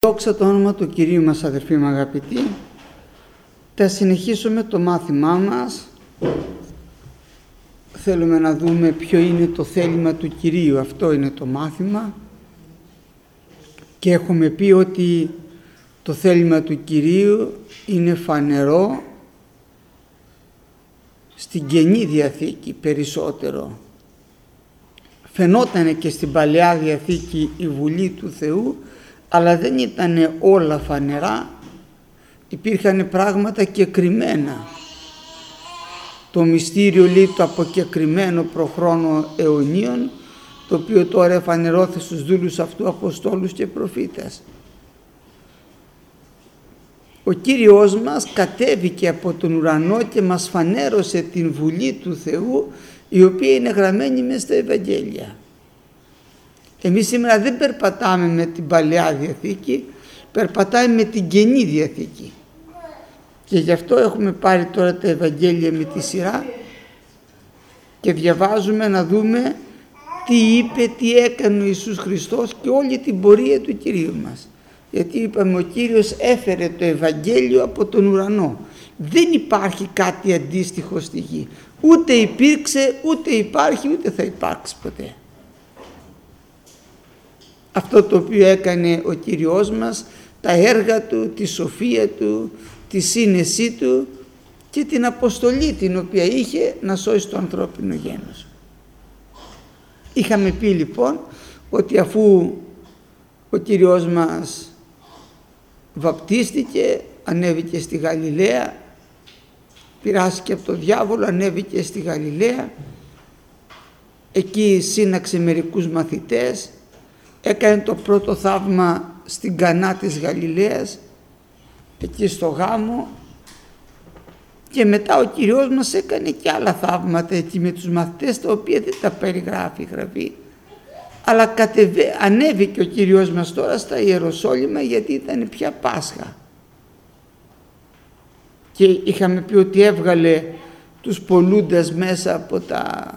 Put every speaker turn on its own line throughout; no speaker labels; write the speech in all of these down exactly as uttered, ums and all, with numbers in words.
Δόξα το όνομα του Κυρίου μας, αδερφοί μου αγαπητοί. Θα συνεχίσουμε το μάθημά μας. Θέλουμε να δούμε ποιο είναι το θέλημα του Κυρίου. Αυτό είναι το μάθημα. Και έχουμε πει ότι το θέλημα του Κυρίου είναι φανερό στην Καινή Διαθήκη περισσότερο. Φαινότανε και στην Παλαιά Διαθήκη η Βουλή του Θεού, αλλά δεν ήταν όλα φανερά, υπήρχαν πράγματα κεκριμένα. Το μυστήριο λέει το αποκεκριμένο προχρόνο αιωνίων, το οποίο τώρα εφανερώθη στους δούλους αυτού αποστόλους και προφήτες. Ο Κύριος μας κατέβηκε από τον ουρανό και μας φανέρωσε την Βουλή του Θεού, η οποία είναι γραμμένη μες στα Ευαγγέλια. Εμείς σήμερα δεν περπατάμε με την Παλαιά Διαθήκη, περπατάμε με την Καινή Διαθήκη. Και γι' αυτό έχουμε πάρει τώρα τα Ευαγγέλια με τη σειρά και διαβάζουμε να δούμε τι είπε, τι έκανε ο Ιησούς Χριστός και όλη την πορεία του Κυρίου μας. Γιατί είπαμε ο Κύριος έφερε το Ευαγγέλιο από τον ουρανό. Δεν υπάρχει κάτι αντίστοιχο στη γη. Ούτε υπήρξε, ούτε υπάρχει, ούτε θα υπάρξει ποτέ. Αυτό το οποίο έκανε ο Κύριος μας, τα έργα Του, τη σοφία Του, τη σύνεσή Του και την αποστολή την οποία είχε να σώσει το ανθρώπινο γένος. Είχαμε πει λοιπόν ότι αφού ο Κύριος μας βαπτίστηκε, ανέβηκε στη Γαλιλαία, πειράστηκε από τον διάβολο, ανέβηκε στη Γαλιλαία, εκεί σύναξε μερικούς μαθητές, έκανε το πρώτο θαύμα στην Κανά της Γαλιλαίας, εκεί στο γάμο, και μετά ο Κύριος μας έκανε και άλλα θαύματα εκεί με τους μαθητές, τα οποία δεν τα περιγράφει η Γραφή, αλλά κατεβε... ανέβηκε ο Κύριος μας τώρα στα Ιεροσόλυμα, γιατί ήταν πια Πάσχα. Και είχαμε πει ότι έβγαλε τους πολλούντες μέσα από τα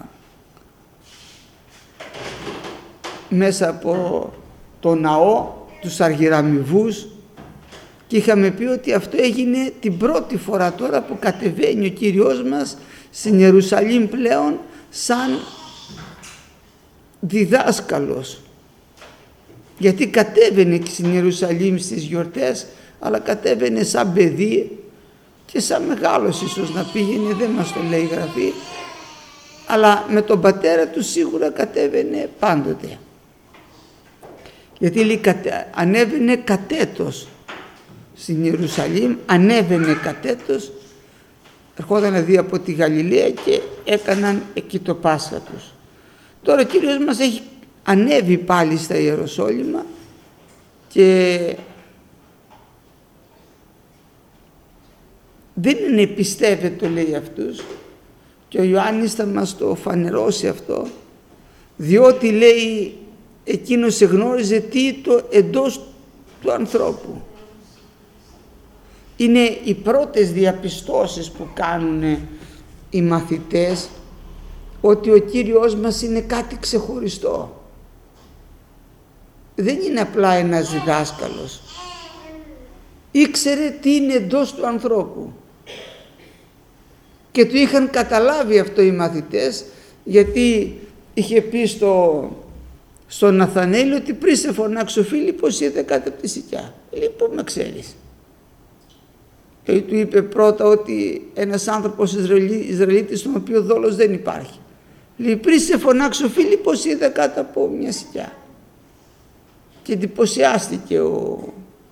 μέσα από το ναό, τους αργυραμιβούς, και είχαμε πει ότι αυτό έγινε την πρώτη φορά τώρα που κατεβαίνει ο Κύριος μας στην Ιερουσαλήμ πλέον σαν διδάσκαλος, γιατί κατέβαινε και στην Ιερουσαλήμ στις γιορτές, αλλά κατέβαινε σαν παιδί και σαν μεγάλος ίσως να πήγαινε, δεν μας το λέει η Γραφή, αλλά με τον πατέρα του σίγουρα κατέβαινε πάντοτε, γιατί λέει, ανέβαινε κατέτος στην Ιερουσαλήμ, ανέβαινε κατέτος, ερχόταν δει από τη Γαλιλαία και έκαναν εκεί το Πάσχα τους. Τώρα ο Κύριος μας έχει ανέβει πάλι στα Ιεροσόλυμα και δεν είναι πιστεύετε, λέει αυτούς, και ο Ιωάννης θα μας το φανερώσει αυτό, διότι λέει εκείνος εγνώριζε τι το εντός του ανθρώπου. Είναι οι πρώτες διαπιστώσεις που κάνουν οι μαθητές, ότι ο Κύριος μας είναι κάτι ξεχωριστό. Δεν είναι απλά ένας διδάσκαλος. Ήξερε τι είναι εντός του ανθρώπου. Και του είχαν καταλάβει αυτό οι μαθητές, γιατί είχε πει στο, στον Ναθαναήλ ότι πριν σε φωνάξω Φίλιππος είδε κάτω από τη σικιά. Λοιπόν, με ξέρεις. Και του είπε πρώτα ότι ένας άνθρωπος Ισραηλί, Ισραηλίτης, στον οποίο δόλος δεν υπάρχει. Λέει, πριν σε φωνάξω Φίλιππος είδε κάτω από μια σικιά. Και εντυπωσιάστηκε ο,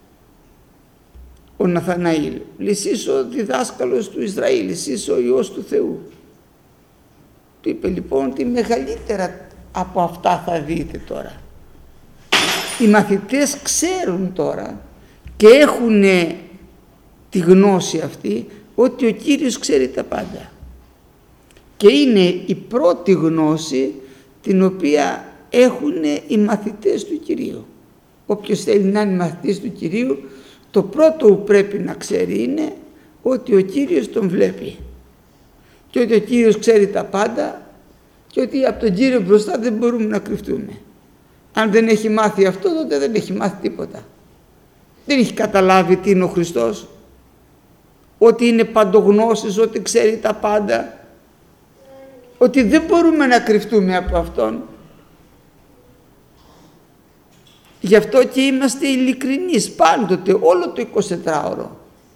ο Ναθαναήλ. Λέει, εσύ είσαι ο διδάσκαλος του Ισραήλ, εσύ είσαι ο Υιός του Θεού. Του είπε λοιπόν ότι μεγαλύτερα από αυτά θα δείτε τώρα. Οι μαθητές ξέρουν τώρα και έχουν τη γνώση αυτή ότι ο Κύριος ξέρει τα πάντα. Και είναι η πρώτη γνώση την οποία έχουν οι μαθητές του Κυρίου. Όποιος θέλει να είναι μαθητής του Κυρίου, το πρώτο που πρέπει να ξέρει είναι ότι ο Κύριος τον βλέπει και ότι ο Κύριος ξέρει τα πάντα και ότι από τον Κύριο μπροστά δεν μπορούμε να κρυφτούμε. Αν δεν έχει μάθει αυτό, τότε δεν έχει μάθει τίποτα. Δεν έχει καταλάβει τι είναι ο Χριστός, ότι είναι παντογνώσης, ότι ξέρει τα πάντα, ότι δεν μπορούμε να κρυφτούμε από Αυτόν. Γι' αυτό και είμαστε ειλικρινείς πάντοτε, όλο το εικοσιτετράωρο.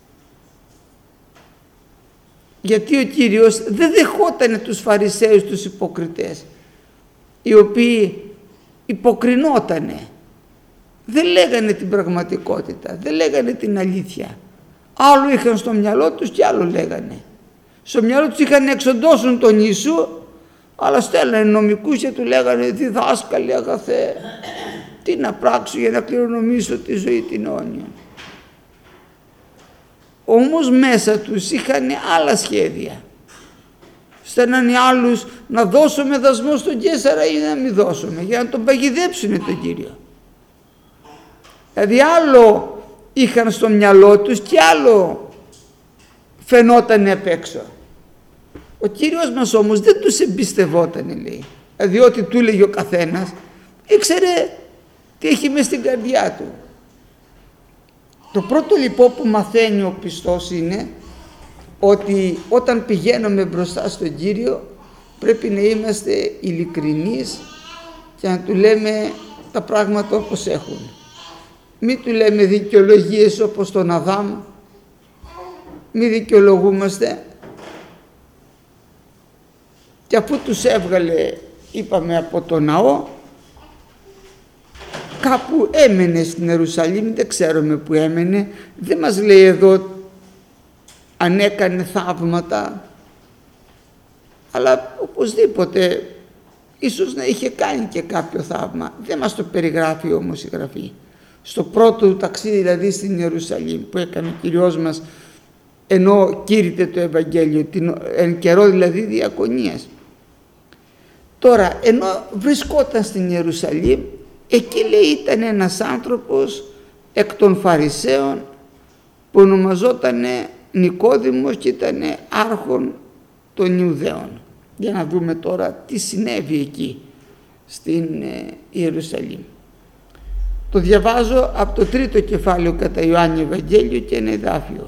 Γιατί ο Κύριος δεν δεχότανε τους Φαρισαίους, τους υποκριτές, οι οποίοι υποκρινότανε. Δεν λέγανε την πραγματικότητα, δεν λέγανε την αλήθεια. Άλλο είχαν στο μυαλό τους και άλλο λέγανε. Στο μυαλό τους είχαν να εξοντώσουν τον Ιησού, αλλά στέλνανε νομικούς και του λέγανε «Διδάσκαλοι αγαθέ, τι να πράξω για να κληρονομήσω τη ζωή την αιώνια». Όμως μέσα τους είχαν άλλα σχέδια. Στέλνανε άλλους να δώσουμε δασμό στον Καίσαρα ή να μην δώσουμε, για να τον παγιδέψουν τον Κύριο. Δηλαδή άλλο είχαν στο μυαλό τους και άλλο φαινόταν απ' έξω. Ο Κύριος μας όμως δεν τους εμπιστευότανε, λέει. Δηλαδή ό,τι του έλεγε ο καθένας, ήξερε τι έχει μες στην καρδιά του. Το πρώτο λοιπόν που μαθαίνει ο πιστός είναι ότι όταν πηγαίνουμε μπροστά στον Κύριο πρέπει να είμαστε ειλικρινείς και να του λέμε τα πράγματα όπως έχουν. Μην του λέμε δικαιολογίες όπως τον Αδάμ, μην δικαιολογούμαστε. Και αφού τους έβγαλε, είπαμε, από το ναό, κάπου έμενε στην Ιερουσαλήμ, δεν ξέρουμε που έμενε, δεν μας λέει εδώ αν έκανε θαύματα, αλλά οπωσδήποτε ίσως να είχε κάνει και κάποιο θαύμα. Δεν μας το περιγράφει όμως η Γραφή. Στο πρώτο του ταξίδι, δηλαδή στην Ιερουσαλήμ, που έκανε ο Κυριός μας, ενώ κήρυτε το Ευαγγέλιο, την, εν καιρό δηλαδή διακονίας. Τώρα, ενώ βρισκόταν στην Ιερουσαλήμ, εκεί λέει ήταν ένας άνθρωπος εκ των Φαρισαίων που ονομαζόταν Νικόδημος και ήταν άρχον των Ιουδαίων. Για να δούμε τώρα τι συνέβη εκεί στην Ιερουσαλήμ. Το διαβάζω από το τρίτο κεφάλαιο κατά Ιωάννη Ευαγγέλιο και ένα εδάφιο.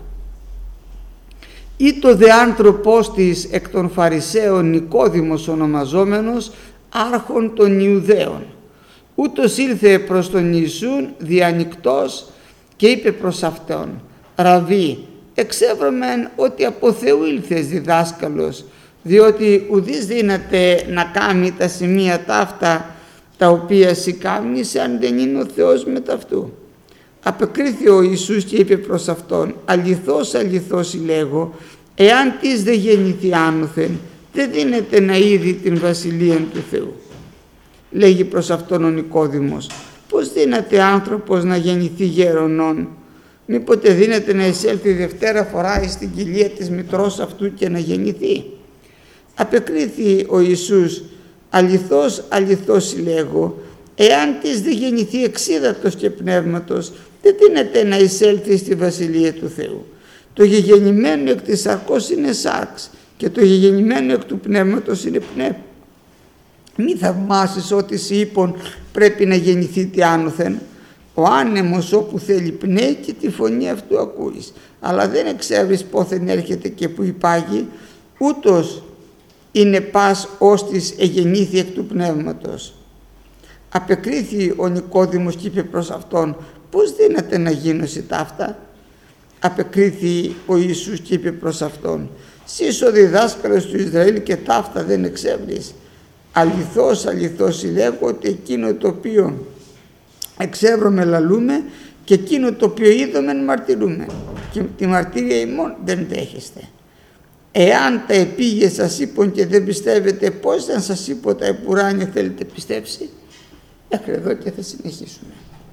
«Ή το δε άνθρωπος της εκ των Φαρισαίων Νικόδημος ονομαζόμενος άρχον των Ιουδαίων. Ούτως ήλθε προς τον Ιησούν διανυκτός και είπε προς αυτόν, «Ραβί, εξέβρομεν ότι από Θεού ήλθες διδάσκαλος, διότι ουδείς δύναται να κάνει τα σημεία ταύτα τα οποία σοι κάμνεις αν δεν είναι ο Θεός μετ' αυτού». Απεκρίθη ο Ιησούς και είπε προς αυτόν, «Αληθώς, αληθώς λέγω, εάν της δεν γεννηθεί άνωθεν, δεν δύναται να είδει την Βασιλεία του Θεού». Λέγει προς αυτόν ο Νικόδημος, «Πώς δύναται άνθρωπος να γεννηθεί γέρονον, μήποτε δύναται να εισέλθει δευτέρα φορά στην κοιλία της μητρός αυτού και να γεννηθεί». Απεκρίθη ο Ιησούς, «Αληθώς, αληθώς λέγω, εάν της δεν γεννηθεί εξίδατος και πνεύματος, δεν δύναται να εισέλθει στη Βασιλεία του Θεού. Το γεγεννημένο εκ της σαρκός είναι σάρξ και το γεγεννημένο εκ του πνεύματος είναι πνεύμα. Μη θαυμάσεις ότι σοι είπων πρέπει να γεννηθείτε άνωθεν. Ο άνεμος όπου θέλει πνέει και τη φωνή αυτού ακούεις, αλλά δεν εξέβεις πόθεν έρχεται και που υπάγει, ούτως είναι πας ως της εγεννήθη εκ του πνεύματος». Απεκρίθη ο Νικόδημος και είπε προς αυτόν, «Πώς δύναται να γίνωσι ταύτα?» Απεκρίθη ο Ιησούς και είπε προς αυτόν, «Συ είσαι ο διδάσκαλος του Ισραήλ και ταύτα δεν εξεύρεις. Αληθώς, αληθώς λέγω ότι εκείνο το οποίο εξεύρωμε λαλούμε και εκείνο το οποίο είδομεν μαρτυρούμε και τη μαρτυρία ημών δεν δέχεστε. Εάν τα επίγειες σας είπων και δεν πιστεύετε, πώς δεν σας είπω τα επουράνια θέλετε πιστέψει?» Μέχρι εδώ και θα συνεχίσουμε.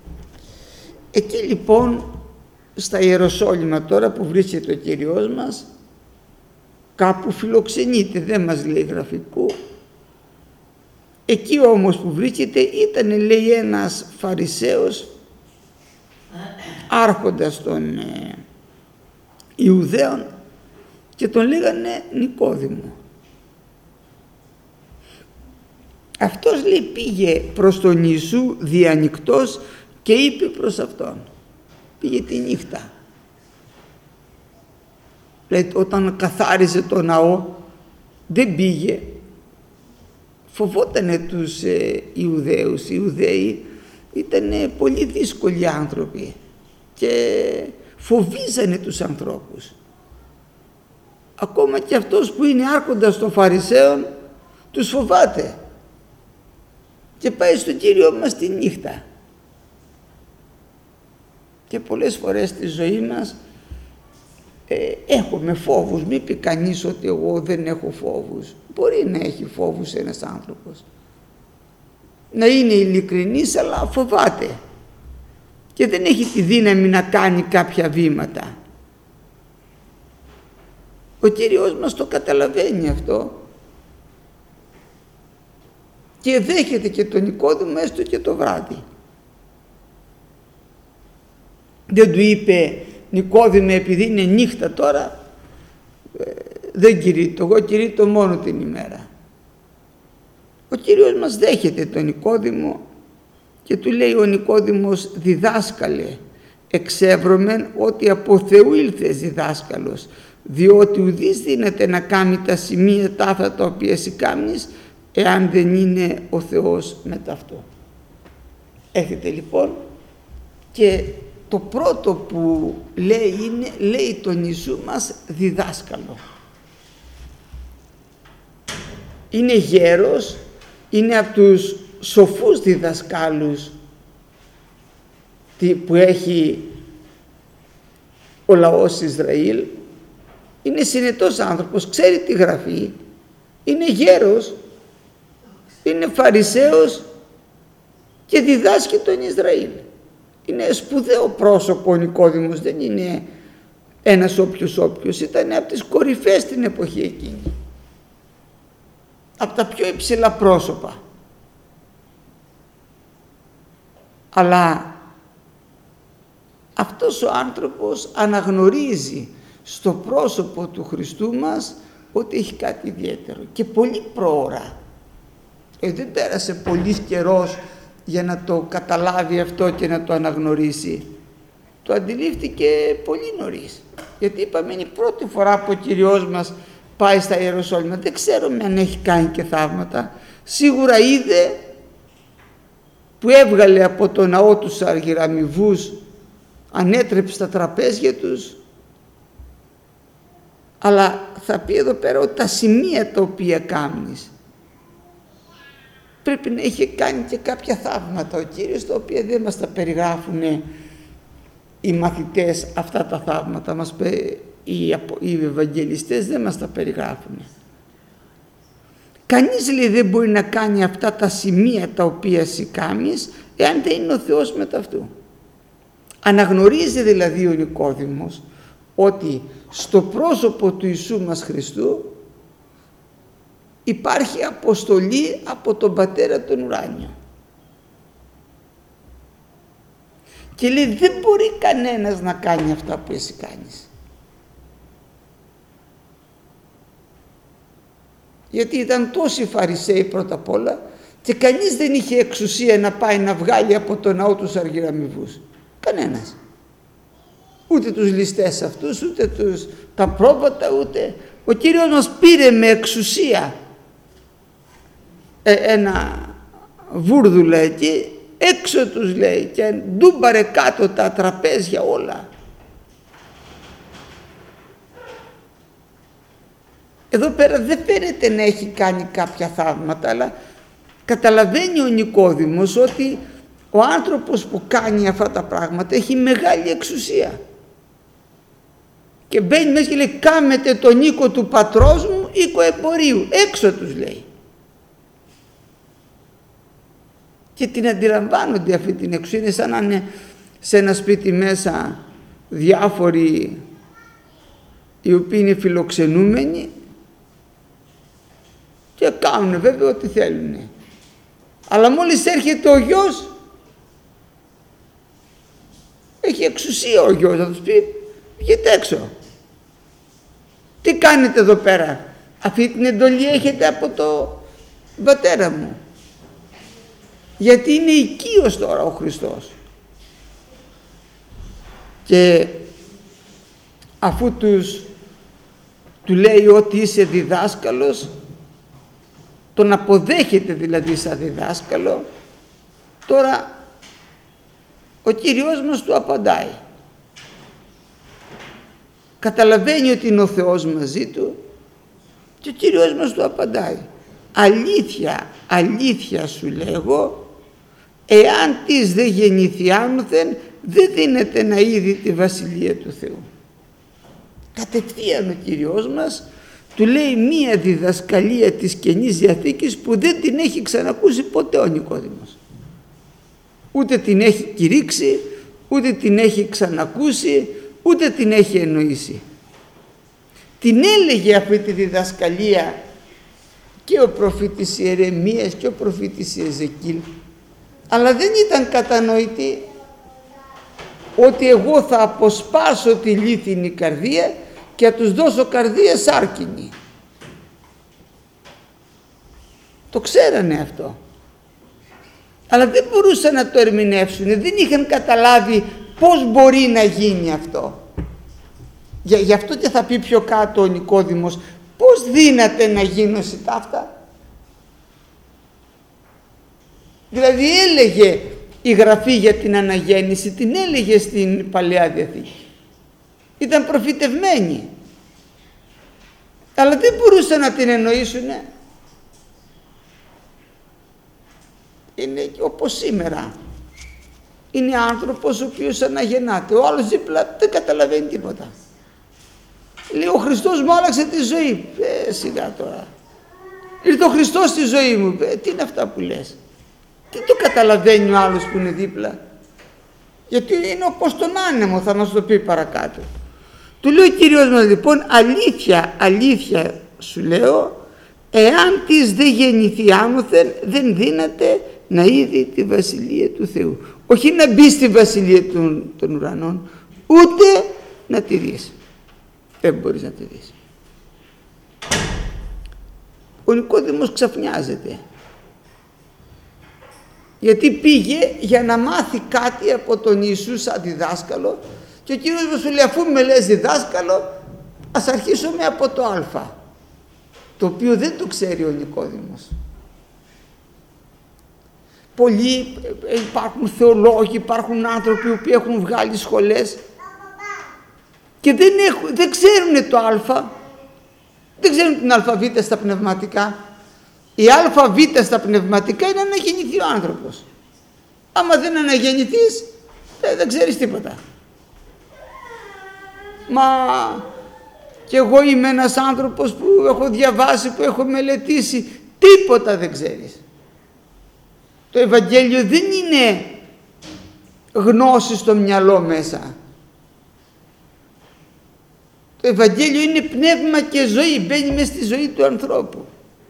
Εκεί λοιπόν στα Ιεροσόλυμα τώρα που βρίσκεται ο Κύριος μας, κάπου φιλοξενείται, δεν μας λέει γραφικού. Εκεί όμως που βρίσκεται ήταν, λέει, ένας Φαρισαίος άρχοντας των ε, Ιουδαίων και τον λέγανε Νικόδημο. Αυτός, λέει, πήγε προς τον Ιησού διανυκτός και είπε προς αυτόν. πήγε τη νύχτα. Δηλαδή όταν καθάριζε το ναό δεν πήγε, φοβότανε τους ε, Ιουδαίους. Οι Ιουδαίοι ήταν πολύ δύσκολοι άνθρωποι και φοβίζανε τους ανθρώπους. Ακόμα και αυτός που είναι άρχοντας των Φαρισαίων τους φοβάται και πάει στον Κύριο μας τη νύχτα. Και πολλές φορές στη ζωή μας ε, έχουμε φόβους. Μην πει κανείς ότι εγώ δεν έχω φόβους. Μπορεί να έχει φόβους ένας άνθρωπος, να είναι ειλικρινής, αλλά φοβάται και δεν έχει τη δύναμη να κάνει κάποια βήματα. Ο Κύριος μας το καταλαβαίνει αυτό και δέχεται και τον Νικόδημο έστω και το βράδυ. Δεν του είπε Νικόδημε, επειδή είναι νύχτα τώρα δεν κηρύττω, εγώ κηρύττω μόνο την ημέρα. Ο Κύριος μας δέχεται τον Νικόδημο και του λέει ο Νικόδημος, διδάσκαλε, εξεύρωμεν ότι από Θεού ήλθες διδάσκαλος, διότι ουδής δύναται να κάνει τα σημεία ταύτα τα οποία εσύ κάνεις, εάν δεν είναι ο Θεός μετά αυτό. Έχετε λοιπόν, και το πρώτο που λέει είναι, λέει τον Ιησού μας διδάσκαλο. Είναι γέρος, είναι από τους σοφούς διδασκάλους που έχει ο λαός Ισραήλ. Είναι συνετός άνθρωπος, ξέρει τη Γραφή, είναι γέρος, είναι Φαρισαίος και διδάσκει τον Ισραήλ. Είναι σπουδαίο πρόσωπο ο Νικόδημος, δεν είναι ένας όποιος όποιος, ήταν από τις κορυφές στην εποχή εκείνη, από τα πιο υψηλά πρόσωπα. Αλλά αυτός ο άνθρωπος αναγνωρίζει στο πρόσωπο του Χριστού μας ότι έχει κάτι ιδιαίτερο και πολύ προώρα. Ε, δεν πέρασε πολύς καιρός για να το καταλάβει αυτό και να το αναγνωρίσει. Το αντιλήφθηκε πολύ νωρίς, γιατί είπαμε είναι η πρώτη φορά που ο Κυριός μας πάει στα Ιεροσόλυμα. Δεν ξέρουμε αν έχει κάνει και θαύματα. Σίγουρα είδε που έβγαλε από το ναό τους αργυραμιβούς, ανέτρεψε τα τραπέζια τους, αλλά θα πει εδώ πέρα ότι τα σημεία τα οποία κάνεις πρέπει να είχε κάνει και κάποια θαύματα ο Κύριος, τα οποία δεν μας τα περιγράφουν οι μαθητές αυτά τα θαύματα, μας, οι, οι Ευαγγελιστές δεν μας τα περιγράφουν. Κανείς λέει δεν μπορεί να κάνει αυτά τα σημεία τα οποία εσύ κάνεις εάν δεν είναι ο Θεός μετά αυτού. Αναγνωρίζει δηλαδή ο Νικόδημος ότι στο πρόσωπο του Ιησού μας Χριστού υπάρχει αποστολή από τον Πατέρα τον ουράνιο. Και λέει δεν μπορεί κανένας να κάνει αυτά που εσύ κάνεις. Γιατί ήταν τόσοι Φαρισαίοι πρώτα απ' όλα και κανείς δεν είχε εξουσία να πάει να βγάλει από το ναό τους αργυραμιβούς. Κανένας. Ούτε τους ληστές αυτούς, ούτε τους, τα πρόβατα, ούτε... Ο Κύριος μας πήρε με εξουσία ε, ένα βούρδουλα εκεί, έξω τους λέει, και ντούμπαρε κάτω τα τραπέζια όλα. Εδώ πέρα δεν φαίνεται να έχει κάνει κάποια θαύματα, αλλά καταλαβαίνει ο Νικόδημος ότι ο άνθρωπος που κάνει αυτά τα πράγματα έχει μεγάλη εξουσία. Και μπαίνει μέσα και λέει κάμετε τον οίκο του πατρός μου οίκο εμπορίου. Έξω τους λέει. Και την αντιλαμβάνονται αυτή την εξουσία. Είναι σαν να είναι σε ένα σπίτι μέσα διάφοροι οι οποίοι είναι φιλοξενούμενοι και κάνουν βέβαια ό,τι θέλουν. Αλλά μόλις έρχεται ο γιος, έχει εξουσία ο γιος να τους πει βγείτε έξω. Τι κάνετε εδώ πέρα? Αυτή την εντολή έχετε από το πατέρα μου. Γιατί είναι οικείος τώρα ο Χριστός. Και αφού τους, του λέει ότι είσαι διδάσκαλος, τον αποδέχεται δηλαδή σαν διδάσκαλο, τώρα ο Κύριος μας του απαντάει. Καταλαβαίνει ότι είναι ο Θεός μαζί του και ο Κύριος μας του απαντάει. Αλήθεια, αλήθεια σου λέγω, εάν της δεν γεννηθεί άνωθεν, δεν δίνεται να είδει τη Βασιλεία του Θεού. Κατευθείαν ο Κύριος μας του λέει μία διδασκαλία της Καινής Διαθήκης που δεν την έχει ξανακούσει ποτέ ο Νικόδημος. Ούτε την έχει κηρύξει, ούτε την έχει ξανακούσει, ούτε την έχει εννοήσει. Την έλεγε αυτή τη διδασκαλία και ο προφήτης Ιερεμίας και ο προφήτης Εζεκίλ, αλλά δεν ήταν κατανοητή ότι εγώ θα αποσπάσω τη λίθινη καρδία και θα τους δώσω καρδία σάρκινη. Το ξέρανε αυτό, αλλά δεν μπορούσαν να το ερμηνεύσουν, δεν είχαν καταλάβει πώς μπορεί να γίνει αυτό. Για, γι' αυτό και θα πει πιο κάτω ο Νικόδημος, πώς δύναται να γίνωση ταύτα. Δηλαδή έλεγε η Γραφή για την αναγέννηση, την έλεγε στην Παλαιά Διαθήκη. Ήταν προφητευμένη. Αλλά δεν μπορούσαν να την εννοήσουνε. Είναι όπως σήμερα. Είναι άνθρωπος ο οποίος αναγεννάται. Ο άλλος δίπλα δεν καταλαβαίνει τίποτα. Λέει ο Χριστός μου άλλαξε τη ζωή. Ε, σιγά τώρα. Ήρθε ο Χριστός στη ζωή μου. Ε, τι είναι αυτά που λες. Τι το καταλαβαίνει ο άλλος που είναι δίπλα. Γιατί είναι όπως τον άνεμο, θα μας το πει παρακάτω. Του λέει ο Κύριος μας λοιπόν, αλήθεια, αλήθεια σου λέω, εάν της δεν γεννηθεί άνωθεν, δεν δύναται να είδει τη Βασιλεία του Θεού. Όχι να μπει στη Βασιλεία των, των ουρανών, ούτε να τη δεις. Δεν μπορείς να τη δεις. Ο Νικόδημος ξαφνιάζεται. Γιατί πήγε για να μάθει κάτι από τον Ιησού σαν διδάσκαλο και ο Κύριος μας σου λέει, αφού με λες διδάσκαλο, ας αρχίσουμε από το Α, το οποίο δεν το ξέρει ο Νικόδημος. Πολλοί υπάρχουν θεολόγοι, υπάρχουν άνθρωποι που έχουν βγάλει σχολές και δεν, έχουν, δεν ξέρουν το Α, δεν ξέρουν την αλφαβήτα στα πνευματικά. Η αλφαβήτα στα πνευματικά είναι να αναγεννηθεί ο άνθρωπος. Άμα δεν αναγεννηθείς, δεν, δεν ξέρεις τίποτα. Μα και εγώ είμαι ένας άνθρωπος που έχω διαβάσει, που έχω μελετήσει, τίποτα δεν ξέρεις. Το Ευαγγέλιο δεν είναι γνώση στο μυαλό μέσα. Το Ευαγγέλιο είναι πνεύμα και ζωή, μπαίνει μέσα στη ζωή του ανθρώπου.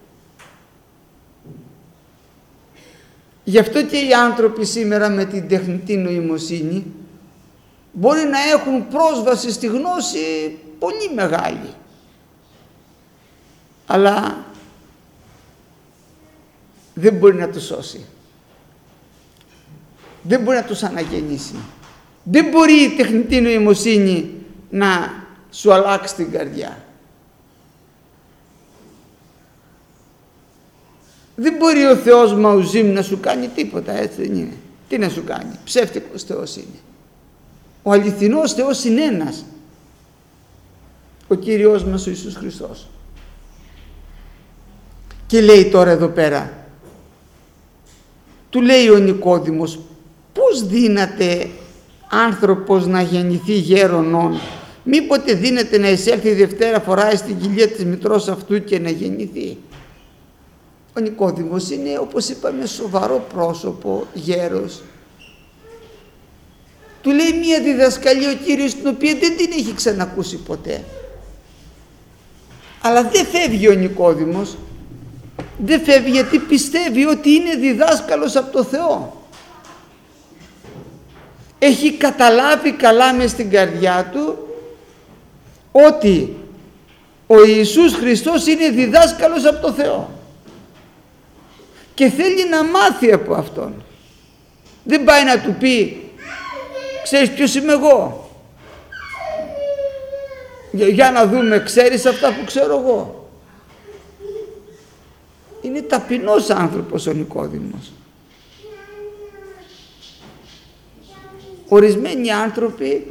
Γι' αυτό και οι άνθρωποι σήμερα με την τεχνητή νοημοσύνη μπορεί να έχουν πρόσβαση στη γνώση πολύ μεγάλη. Αλλά δεν μπορεί να τους σώσει. Δεν μπορεί να τους αναγεννήσει. Δεν μπορεί η τεχνητή νοημοσύνη να σου αλλάξει την καρδιά. Δεν μπορεί ο Θεός Μαουζίμ να σου κάνει τίποτα, έτσι δεν είναι. Τι να σου κάνει, ψεύτικος Θεός είναι. Ο αληθινός Θεός είναι ένας. Ο Κύριος μας ο Ιησούς Χριστός. Και λέει τώρα εδώ πέρα, του λέει ο Νικόδημος, πώς δύναται άνθρωπος να γεννηθεί γέρονον, μήποτε δύναται να εισέλθει δευτέρα φορά στην κοιλία της μητρός αυτού και να γεννηθεί. Ο Νικόδημος είναι, όπως είπαμε, σοβαρό πρόσωπο, γέρος. Του λέει μία διδασκαλία ο Κύριος την οποία δεν την έχει ξανακούσει ποτέ. Αλλά δεν φεύγει ο Νικόδημος. Δεν φεύγει γιατί πιστεύει ότι είναι διδάσκαλος από το Θεό. Έχει καταλάβει καλά μες στην καρδιά του ότι ο Ιησούς Χριστός είναι διδάσκαλος από το Θεό. Και θέλει να μάθει από Αυτόν. Δεν πάει να του πει, ξέρεις ποιος είμαι εγώ, Για, για να δούμε, ξέρεις αυτά που ξέρω εγώ. Είναι ταπεινός άνθρωπος ο Νικόδημος. Ορισμένοι άνθρωποι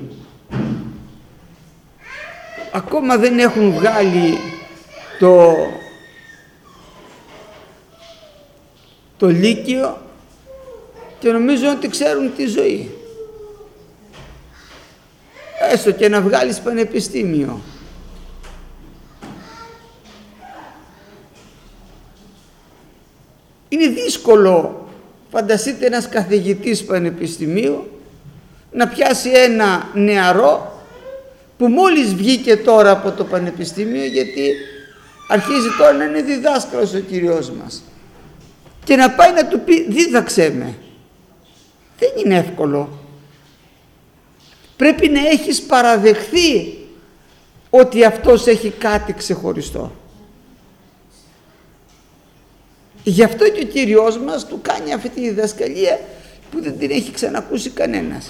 ακόμα δεν έχουν βγάλει το, το λύκειο και νομίζουν ότι ξέρουν τη ζωή. Έστω και να βγάλεις πανεπιστήμιο. Είναι δύσκολο, φανταστείτε, ένας καθηγητής πανεπιστημίου να πιάσει ένα νεαρό που μόλις βγήκε τώρα από το πανεπιστήμιο, γιατί αρχίζει τώρα να είναι διδάσκαλος ο Κύριος μας, και να πάει να του πει δίδαξέ με. Δεν είναι εύκολο. Πρέπει να έχεις παραδεχθεί ότι αυτός έχει κάτι ξεχωριστό. Γι' αυτό και ο Κύριος μας του κάνει αυτή τη διδασκαλία που δεν την έχει ξανακούσει κανένας.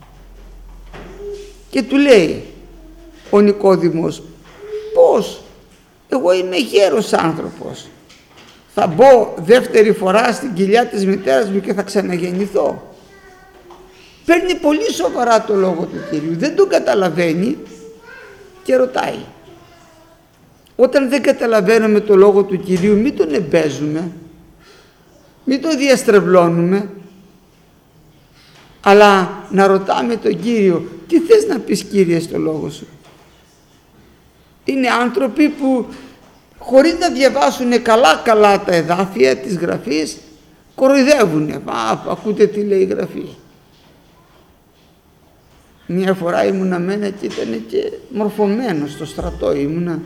Και του λέει ο Νικόδημος, πώς, εγώ είμαι γέρος άνθρωπος, θα μπω δεύτερη φορά στην κοιλιά της μητέρας μου και θα ξαναγεννηθώ? Παίρνει πολύ σοβαρά το λόγο του Κυρίου, δεν τον καταλαβαίνει και ρωτάει. Όταν δεν καταλαβαίνουμε το λόγο του Κυρίου, μην τον εμπέζουμε, μην τον διαστρεβλώνουμε, αλλά να ρωτάμε τον Κύριο, τι θες να πεις, Κύριε, στο λόγο σου? Είναι άνθρωποι που χωρίς να διαβάσουν καλά καλά τα εδάφια της Γραφής κοροϊδεύουνε. Α, ακούτε τι λέει η Γραφή. Μια φορά ήμουνα μένα και ήταν και μορφωμένος στο στρατό ήμουνα,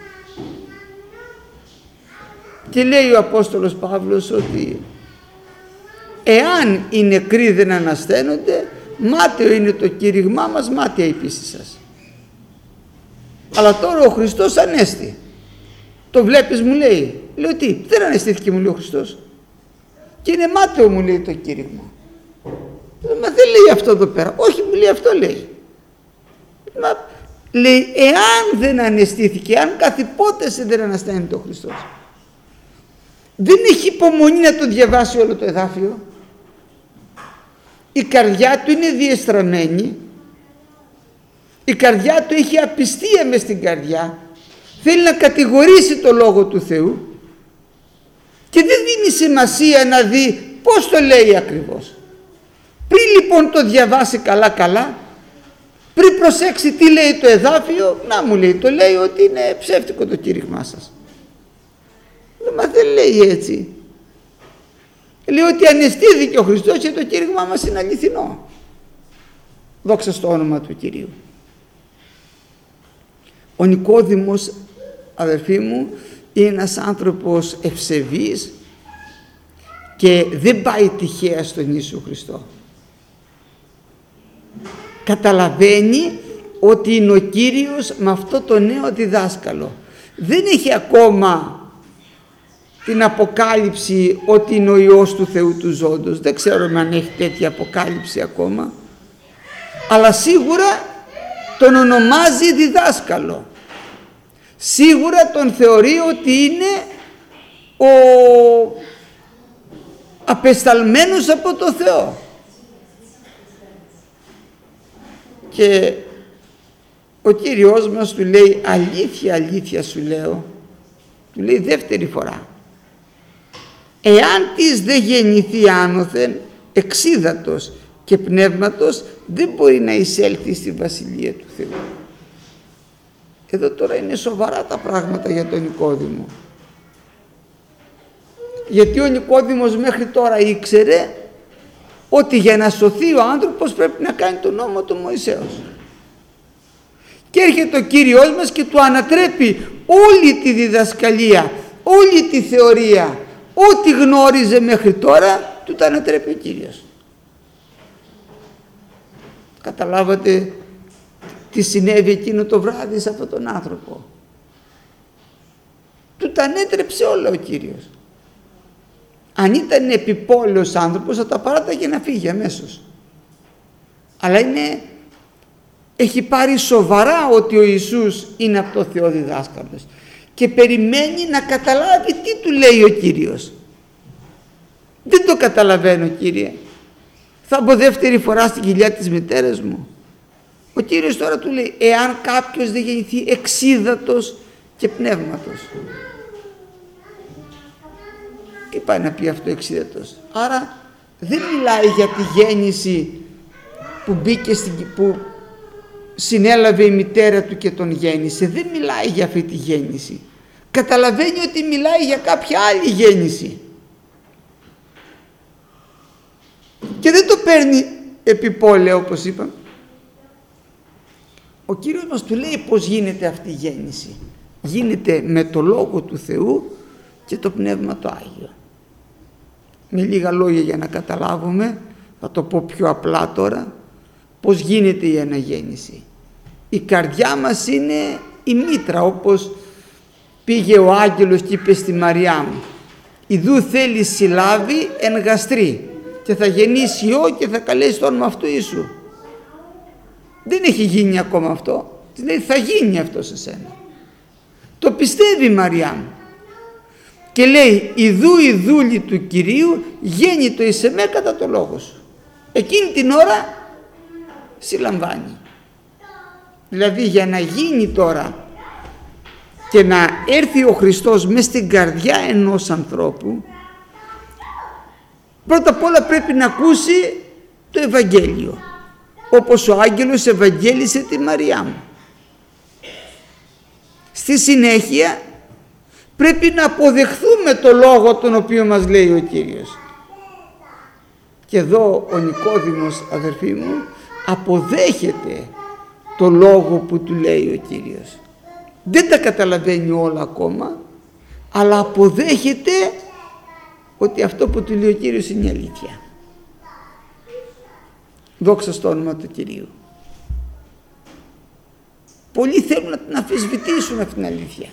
και λέει ο Απόστολος Παύλος ότι εάν οι νεκροί δεν ανασταίνονται, μάταιο είναι το κήρυγμά μας, μάταια η πίστη σας. Αλλά τώρα ο Χριστός ανέστη. Το βλέπεις, μου λέει. Λέω τι, δεν αναισθήθηκε, μου λέει ο Χριστός. Και είναι μάταιο, μου λέει, το κήρυγμα. Μα δεν λέει αυτό εδώ πέρα. Όχι, μου λέει, αυτό λέει. Μα λέει, εάν δεν αναισθήθηκε, αν καθυπότεσε δεν ανασταίνεται ο Χριστός, δεν έχει υπομονή να το διαβάσει όλο το εδάφιο. Η καρδιά του είναι διεστραμμένη, η καρδιά του έχει απιστία μες στην καρδιά, θέλει να κατηγορήσει το Λόγο του Θεού και δεν δίνει σημασία να δει πώς το λέει ακριβώς. Πριν λοιπόν το διαβάσει καλά καλά, πριν προσέξει τι λέει το εδάφιο, να μου λέει, το λέει ότι είναι ψεύτικο το κήρυγμά σας. Μα δεν λέει έτσι. Λέει ότι αναισθήθηκε ο Χριστός και το κήρυγμά μας είναι αληθινό. Δόξα στο όνομα του Κυρίου. Ο Νικόδημος, αδερφοί μου, είναι ένας άνθρωπος ευσεβής και δεν πάει τυχαία στον Ιησού Χριστό. Καταλαβαίνει ότι είναι ο Κύριος με αυτό το νέο διδάσκαλο. Δεν έχει ακόμα την αποκάλυψη ότι είναι ο Υιός του Θεού του ζώντος. Δεν ξέρω αν έχει τέτοια αποκάλυψη ακόμα, αλλά σίγουρα τον ονομάζει διδάσκαλο. Σίγουρα τον θεωρεί ότι είναι ο απεσταλμένος από το Θεό. Και ο Κύριος μας του λέει, αλήθεια αλήθεια σου λέω, του λέει δεύτερη φορά, εάν της δεν γεννηθεί άνωθεν εξίδατος και πνεύματος, δεν μπορεί να εισέλθει στη Βασιλεία του Θεού. Εδώ τώρα είναι σοβαρά τα πράγματα για τον Νικόδημο. Γιατί ο Νικόδημος μέχρι τώρα ήξερε ότι για να σωθεί ο άνθρωπος πρέπει να κάνει τον νόμο του Μωυσέως. Και έρχεται ο Κύριος μας και του ανατρέπει όλη τη διδασκαλία, όλη τη θεωρία, ό,τι γνώριζε μέχρι τώρα, του τα ανατρέπει ο Κύριος. Καταλάβατε τι συνέβη εκείνο το βράδυ σε αυτόν τον άνθρωπο? Του τα ανέτρεψε όλα ο Κύριος. Αν ήταν επιπόλαιος άνθρωπος θα τα παράταγε να φύγει αμέσως. Αλλά είναι έχει πάρει σοβαρά ότι ο Ιησούς είναι από το Θεό διδάσκαλος και περιμένει να καταλάβει τι του λέει ο Κύριος. Δεν το καταλαβαίνω, Κύριε. Θα μπω δεύτερη φορά στην κοιλιά της μητέρας μου. Ο Κύριος τώρα του λέει, εάν κάποιος δεν γεννηθεί εξίδατος και πνεύματος. Τι πάει να πει αυτό εξίδατος? Άρα δεν μιλάει για τη γέννηση που μπήκε στην, που συνέλαβε η μητέρα του και τον γέννησε. Δεν μιλάει για αυτή τη γέννηση. Καταλαβαίνει ότι μιλάει για κάποια άλλη γέννηση. Και δεν το παίρνει επιπόλαια, όπως είπαμε. Ο Κύριος μας του λέει πώς γίνεται αυτή η γέννηση. Γίνεται με το Λόγο του Θεού και το Πνεύμα το Άγιο. Με λίγα λόγια για να καταλάβουμε, θα το πω πιο απλά τώρα, πώς γίνεται η αναγέννηση. Η καρδιά μας είναι η μήτρα, όπως πήγε ο άγγελος και είπε στη Μαριάμ, «Ιδού θέλει συλλάβει εν γαστρή και θα γεννήσει ιό και θα καλέσει το όνομα αυτού Ιησού». Δεν έχει γίνει ακόμα αυτό. Της λέει, θα γίνει αυτό σε σένα. Το πιστεύει η Μαριάμ και λέει, «Ιδού η δούλη του Κυρίου γέννητο εις εμέ κατά το λόγο σου». Εκείνη την ώρα συλλαμβάνει. Δηλαδή για να γίνει τώρα και να έρθει ο Χριστός μες στην καρδιά ενός ανθρώπου, πρώτα απ' όλα πρέπει να ακούσει το Ευαγγέλιο, όπως ο άγγελος ευαγγέλισε τη Μαριάμ. Στη συνέχεια πρέπει να αποδεχθούμε το λόγο τον οποίο μας λέει ο Κύριος. Και εδώ ο Νικόδημος, αδερφοί μου, αποδέχεται το λόγο που του λέει ο Κύριος. Δεν τα καταλαβαίνει όλα ακόμα, αλλά αποδέχεται ότι αυτό που του λέει ο Κύριος είναι αλήθεια. Δόξα στο όνομα του Κυρίου. Πολλοί θέλουν να την αμφισβητήσουν αυτήν την αλήθεια.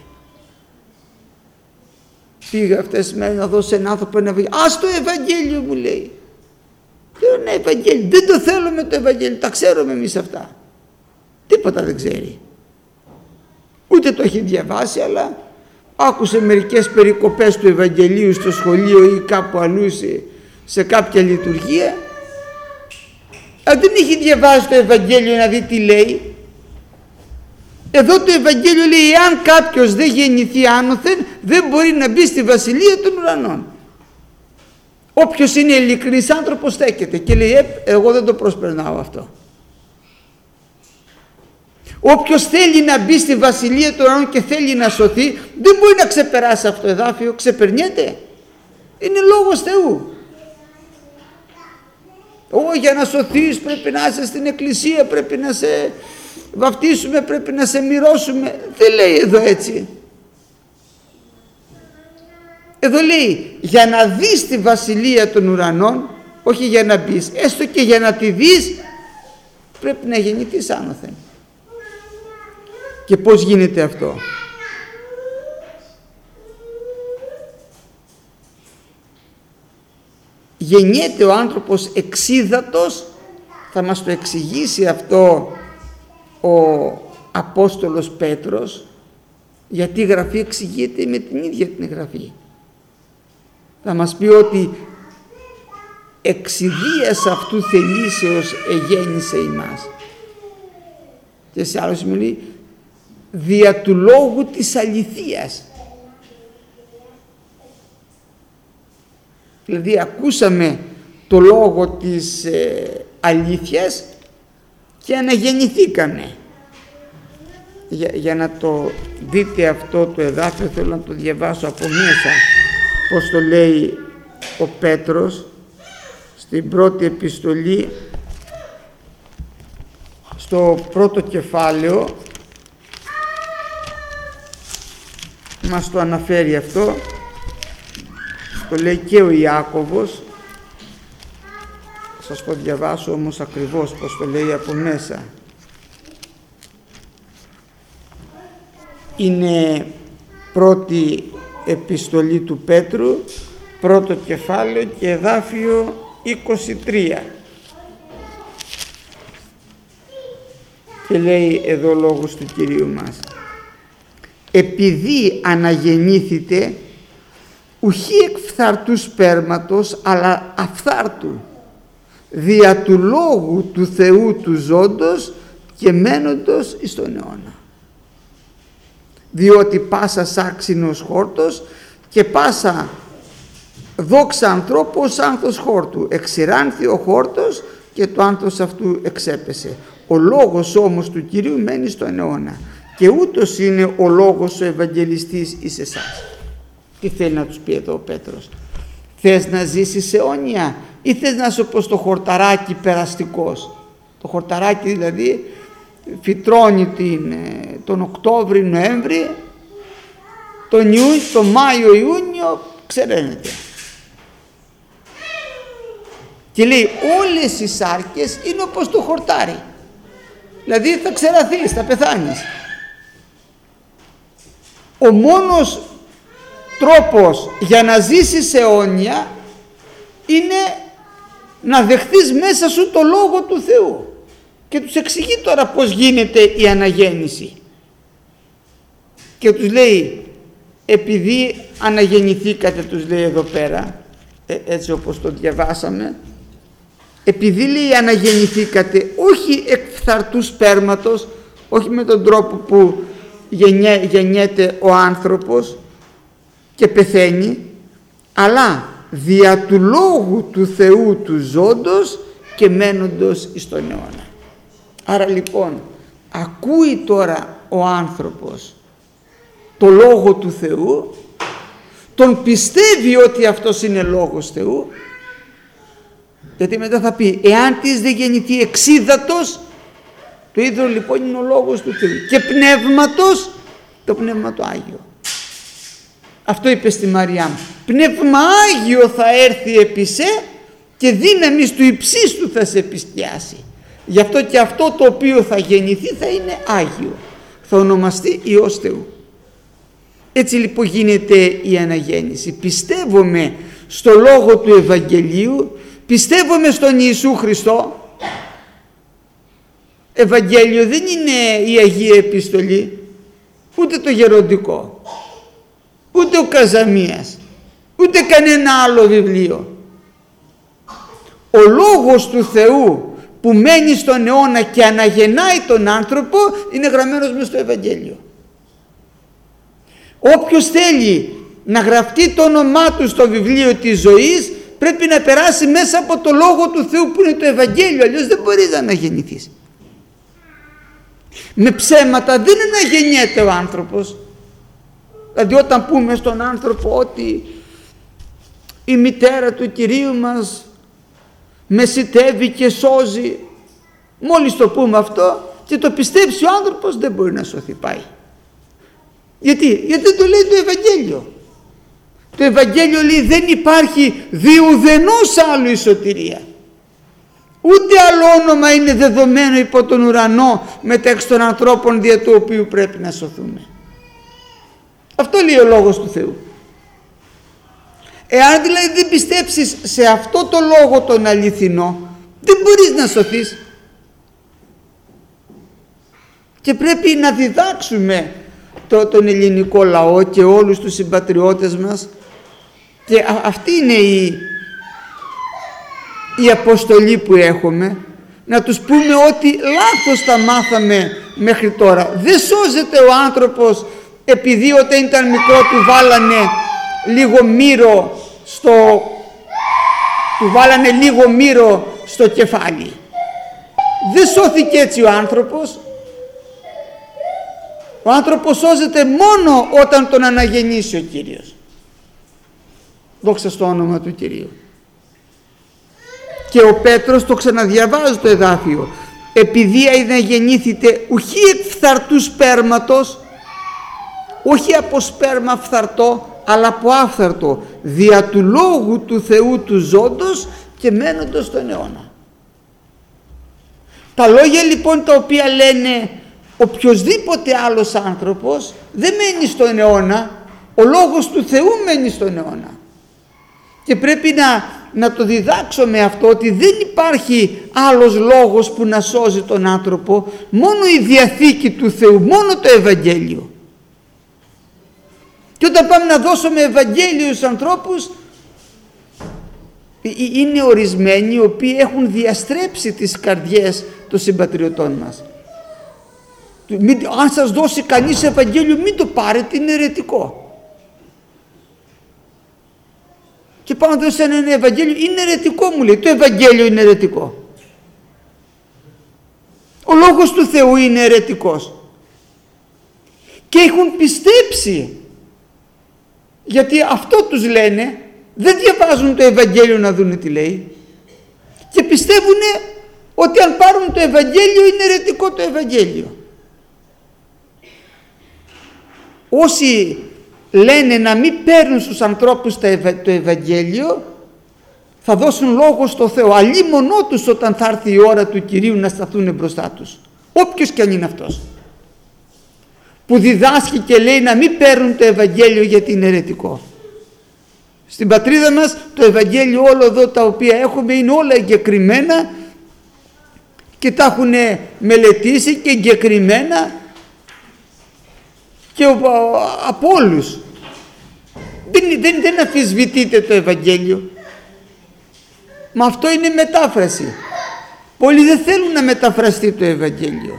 Πήγα αυτές τις μέρες να δώσω σε έναν άνθρωπο ένα Ευαγγέλιο. Ας το Ευαγγέλιο, μου λέει. Λέω, ναι, Ευαγγέλιο. Δεν το θέλω με το Ευαγγέλιο. Τα ξέρουμε εμείς αυτά. Τίποτα δεν ξέρει. Ούτε το έχει διαβάσει, αλλά άκουσε μερικές περικοπές του Ευαγγελίου στο σχολείο ή κάπου αλλού σε, σε κάποια λειτουργία. Αν δεν έχει διαβάσει το Ευαγγέλιο να δει τι λέει. Εδώ το Ευαγγέλιο λέει, εάν κάποιος δεν γεννηθεί άνωθεν, δεν μπορεί να μπει στη Βασιλεία των Ουρανών. Όποιος είναι ειλικρινής άνθρωπος στέκεται και λέει, ε, εγώ δεν το προσπερνάω αυτό. Όποιος θέλει να μπει στη Βασιλεία των Ουρανών και θέλει να σωθεί, δεν μπορεί να ξεπεράσει αυτό το εδάφιο. Ξεπερνιέται. Είναι λόγος Θεού. Ω, για να σωθείς πρέπει να είσαι στην εκκλησία, πρέπει να σε βαφτίσουμε, πρέπει να σε μυρώσουμε. Δεν λέει εδώ έτσι. Εδώ λέει για να δεις τη Βασιλεία των Ουρανών, όχι για να μπεις, έστω και για να τη δεις πρέπει να γεννηθείς άνωθεν. Και πώς γίνεται αυτό? Γεννιέται ο άνθρωπος εξίδατος, θα μας το εξηγήσει αυτό ο Απόστολος Πέτρος, γιατί η Γραφή εξηγείται με την ίδια την Γραφή. Θα μας πει ότι εξιδίας αυτού θελήσεως εγέννησε ημάς. Και σε άλλο σημείο λέει, δια του λόγου της αληθείας. Δηλαδή ακούσαμε το λόγο της ε, αλήθειας και αναγεννηθήκαμε. Για, για να το δείτε αυτό το εδάφιο θέλω να το διαβάσω από μέσα, πώς το λέει ο Πέτρος στην πρώτη επιστολή, στο πρώτο κεφάλαιο μας το αναφέρει αυτό. Το λέει και ο Ιάκωβος. Θα σας το διαβάσω όμως ακριβώς πως το λέει από μέσα. Είναι πρώτη επιστολή του Πέτρου, πρώτο κεφάλαιο και εδάφιο είκοσι τρία. Και λέει εδώ ο λόγος του Κυρίου μας. Επειδή αναγεννήθητε ουχή εκ φθαρτού σπέρματος, αλλά αφθάρτου, δια του λόγου του Θεού του ζώντος και μένοντος εις τον αιώνα. Διότι πάσα σάξινος χόρτος και πάσα δόξα ανθρώπου ως άνθος χόρτου. Εξηράνθη ο χόρτος και το άνθος αυτού εξέπεσε. Ο λόγος όμως του Κυρίου μένει στον αιώνα. Και ούτως είναι ο λόγος ο Ευαγγελιστής εις εσάς. Τι θέλει να τους πει εδώ ο Πέτρος? Θες να ζήσεις αιώνια ή θες να είσαι όπως το χορταράκι περαστικός? Το χορταράκι δηλαδή φυτρώνει την, τον Οκτώβρη, Νοέμβρη, τον, Ιούνιο, τον Μάιο, Ιούνιο ξεραίνεται. Και λέει όλες οι σάρκες είναι όπως το χορτάρι. Δηλαδή θα ξεραθείς, θα πεθάνεις. Ο μόνος τρόπος για να ζήσεις αιώνια είναι να δεχθείς μέσα σου το Λόγο του Θεού. Και τους εξηγεί τώρα πώς γίνεται η αναγέννηση. Και τους λέει, επειδή αναγεννηθήκατε, τους λέει εδώ πέρα, ε, έτσι όπως το διαβάσαμε, επειδή λέει αναγεννηθήκατε όχι εκ φθαρτού σπέρματος, όχι με τον τρόπο που γεννιέ, γεννιέται ο άνθρωπος και πεθαίνει, αλλά δια του λόγου του Θεού του ζώντος και μένοντος εις τον αιώνα. Άρα λοιπόν ακούει τώρα ο άνθρωπος το λόγο του Θεού, τον πιστεύει ότι αυτός είναι λόγος Θεού, γιατί μετά θα πει εάν της δεν γεννηθεί εξίδατος, το ίδιο λοιπόν είναι ο λόγος του Θεού, και πνεύματος, το πνεύμα το Άγιο. Αυτό είπε στη Μαριά μου, πνεύμα Άγιο θα έρθει επί σε και δύναμις του υψίστου θα σε επισκιάσει. Γι' αυτό και αυτό το οποίο θα γεννηθεί θα είναι Άγιο, θα ονομαστεί Υιός Θεού. Έτσι λοιπόν γίνεται η αναγέννηση. Πιστεύουμε στο λόγο του Ευαγγελίου, πιστεύουμε στον Ιησού Χριστό. Ευαγγέλιο δεν είναι η Αγία Επιστολή, ούτε το Γεροντικό, ούτε ο Καζαμίας, ούτε κανένα άλλο βιβλίο. Ο λόγος του Θεού που μένει στον αιώνα και αναγεννάει τον άνθρωπο είναι γραμμένος μες στο Ευαγγέλιο. Όποιος θέλει να γραφτεί το όνομά του στο βιβλίο της ζωής πρέπει να περάσει μέσα από το Λόγο του Θεού που είναι το Ευαγγέλιο, αλλιώς δεν μπορείς να αναγεννηθείς. Με ψέματα δεν αναγεννιέται ο άνθρωπος. Δηλαδή όταν πούμε στον άνθρωπο ότι η μητέρα του Κυρίου μας μεσητεύει και σώζει, μόλις το πούμε αυτό και το πιστέψει ο άνθρωπος, δεν μπορεί να σωθεί, πάει. Γιατί, γιατί δεν το λέει το Ευαγγέλιο. Το Ευαγγέλιο λέει δεν υπάρχει διουδενός άλλου η σωτηρία. Ούτε άλλο όνομα είναι δεδομένο υπό τον ουρανό μεταξύ των ανθρώπων δια του οποίου πρέπει να σωθούμε. Αυτό λέει ο Λόγος του Θεού. Εάν δηλαδή δεν πιστέψεις σε αυτό το λόγο τον αληθινό, δεν μπορείς να σωθείς. Και πρέπει να διδάξουμε το, τον ελληνικό λαό και όλους τους συμπατριώτες μας, και α, αυτή είναι η, η αποστολή που έχουμε, να τους πούμε ότι λάθος τα μάθαμε μέχρι τώρα. Δεν σώζεται ο άνθρωπος επειδή όταν ήταν μικρό του βάλανε λίγο μύρο στο, του βάλανε λίγο μύρο στο κεφάλι. Δεν σώθηκε έτσι ο άνθρωπος. Ο άνθρωπος σώζεται μόνο όταν τον αναγεννήσει ο Κύριος. Δόξα στο όνομα του Κυρίου. Και ο Πέτρος το ξαναδιαβάζει το εδάφιο. Επειδή αναγεννήθητε ουχή εκ φθαρτού σπέρματος, όχι από σπέρμα φθαρτό, αλλά από άφθαρτο, δια του λόγου του Θεού του ζώντος και μένοντος στον αιώνα. Τα λόγια λοιπόν τα οποία λένε οποιοσδήποτε άλλος άνθρωπος δεν μένει στον αιώνα, ο λόγος του Θεού μένει στον αιώνα. Και πρέπει να να το διδάξουμε αυτό, ότι δεν υπάρχει άλλος λόγος που να σώζει τον άνθρωπο, μόνο η Διαθήκη του Θεού, μόνο το Ευαγγέλιο. Και όταν πάμε να δώσουμε Ευαγγέλιο στους ανθρώπους, είναι ορισμένοι οι οποίοι έχουν διαστρέψει τις καρδιές των συμπατριωτών μας. Μην, αν σας δώσει κανείς Ευαγγέλιο, μην το πάρετε, είναι αιρετικό. Και πάνω να δώσει ένα Ευαγγέλιο, είναι αιρετικό, μου λέει, το Ευαγγέλιο είναι αιρετικό. Ο Λόγος του Θεού είναι αιρετικός. Και έχουν πιστέψει, γιατί αυτό τους λένε, δεν διαβάζουν το Ευαγγέλιο να δουν τι λέει και πιστεύουν ότι αν πάρουν το Ευαγγέλιο είναι αιρετικό το Ευαγγέλιο. Όσοι λένε να μην παίρνουν στους ανθρώπους το Ευαγγέλιο, θα δώσουν λόγο στο Θεό, αλλήμονό τους όταν θα έρθει η ώρα του Κυρίου να σταθούν μπροστά τους, όποιος και αν είναι αυτός που διδάσκει και λέει να μην παίρνουν το Ευαγγέλιο γιατί είναι αιρετικό. Στην πατρίδα μας το Ευαγγέλιο όλο εδώ τα οποία έχουμε είναι όλα εγκεκριμένα και τα έχουν μελετήσει και εγκεκριμένα και από όλους. Δεν, δεν, δεν αμφισβητείται το Ευαγγέλιο. Μα αυτό είναι μετάφραση. Πολλοί δεν θέλουν να μεταφραστεί το Ευαγγέλιο.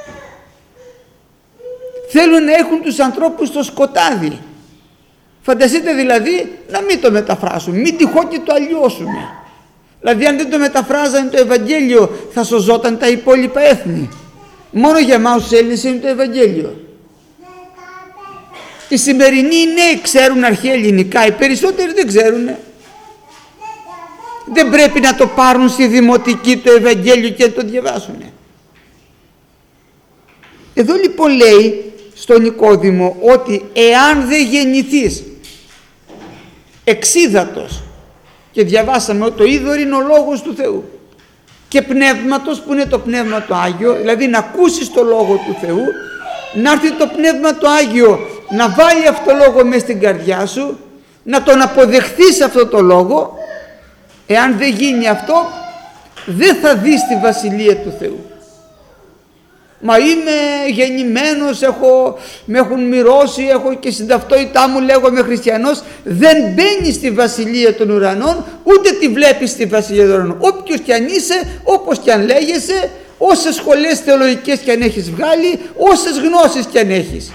Θέλουν να έχουν τους ανθρώπους στο σκοτάδι. Φανταστείτε δηλαδή να μην το μεταφράσουν, μην τυχόν και το αλλοιώσουμε. Δηλαδή αν δεν το μεταφράζανε το Ευαγγέλιο θα σωζόταν τα υπόλοιπα έθνη. Μόνο για εμάς τους Έλληνες είναι το Ευαγγέλιο. Οι σημερινοί νέοι ξέρουν αρχαία ελληνικά, οι περισσότεροι δεν ξέρουν. Δεν πρέπει να το πάρουν στη δημοτική το Ευαγγέλιο και να το διαβάσουν. Εδώ λοιπόν λέει στον Νικόδημο ότι εάν δεν γεννηθείς εξίδατος, και διαβάσαμε ότι το είδωρ είναι ο Λόγος του Θεού, και πνεύματος που είναι το Πνεύμα το Άγιο, δηλαδή να ακούσεις το Λόγο του Θεού, να έρθει το Πνεύμα το Άγιο να βάλει αυτό το Λόγο μέσα στην καρδιά σου, να τον αποδεχθείς αυτό το Λόγο. Εάν δεν γίνει αυτό, δεν θα δεις τη Βασιλεία του Θεού. Μα είμαι γεννημένος, έχω, με έχουν μυρώσει, έχω και στην ταυτότητά μου λέγομαι χριστιανός. Δεν μπαίνεις στη Βασιλεία των Ουρανών, ούτε τη βλέπεις στη Βασιλεία των Ουρανών. Όποιος κι αν είσαι, όπως κι αν λέγεσαι, όσες σχολές θεολογικές κι αν έχεις βγάλει, όσες γνώσεις κι αν έχεις.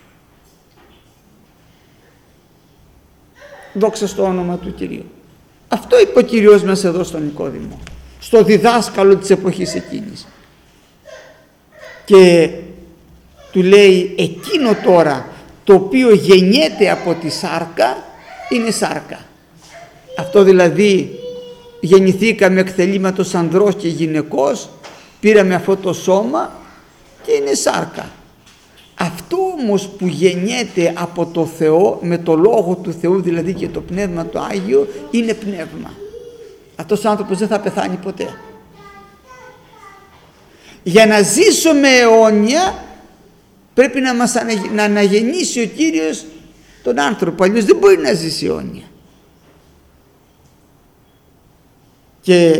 Δόξα στο όνομα του Κυρίου. Αυτό είπε ο Κύριος μας εδώ στον Νικόδημο, στο διδάσκαλο της εποχής εκείνης. Και του λέει εκείνο τώρα το οποίο γεννιέται από τη σάρκα είναι σάρκα. Αυτό δηλαδή γεννηθήκαμε εκ θελήματος ανδρός και γυναικός, πήραμε αυτό το σώμα και είναι σάρκα. Αυτό όμως που γεννιέται από το Θεό με το Λόγο του Θεού, δηλαδή και το Πνεύμα το Άγιο, είναι πνεύμα. Αυτός ο άνθρωπος δεν θα πεθάνει ποτέ. Για να ζήσουμε αιώνια πρέπει να μας να αναγεννήσει ο Κύριος τον άνθρωπο, αλλιώς δεν μπορεί να ζήσει αιώνια. Και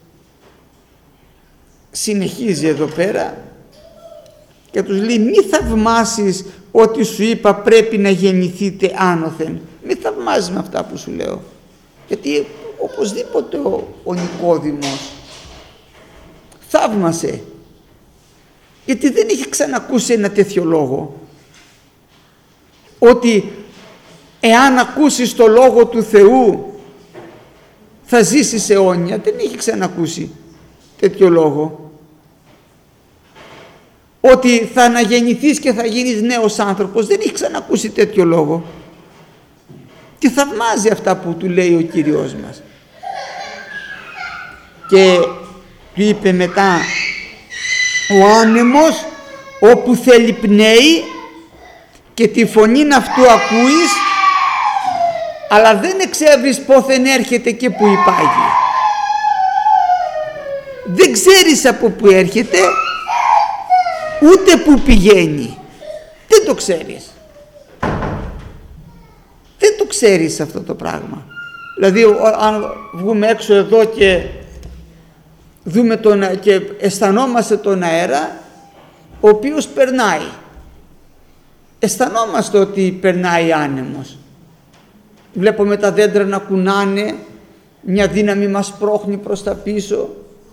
συνεχίζει εδώ πέρα και τους λέει μη θαυμάσεις ότι σου είπα πρέπει να γεννηθείτε άνωθεν. Μη θαυμάζεις με αυτά που σου λέω, γιατί οπωσδήποτε ο, ο Νικόδημος θαύμασε, γιατί δεν είχε ξανακούσει ένα τέτοιο λόγο, ότι εάν ακούσεις το Λόγο του Θεού θα ζήσεις αιώνια. Δεν είχε ξανακούσει τέτοιο λόγο, ότι θα αναγεννηθείς και θα γίνεις νέος άνθρωπος. Δεν έχει ξανακούσει τέτοιο λόγο και θαυμάζει αυτά που του λέει ο Κύριος μας. Και του είπε μετά ο άνεμος όπου θέλει πνέει και τη φωνή αυτού ακούεις, αλλά δεν εξεύρεις πόθεν έρχεται και που υπάγει. Δεν ξέρεις από που έρχεται ούτε που πηγαίνει. Δεν το ξέρεις. Δεν το ξέρεις αυτό το πράγμα. Δηλαδή αν βγούμε έξω εδώ και δούμε τον, και αισθανόμαστε τον αέρα ο οποίος περνάει, αισθανόμαστε ότι περνάει άνεμος. Βλέπουμε τα δέντρα να κουνάνε, μια δύναμη μας πρόχνει προς τα πίσω.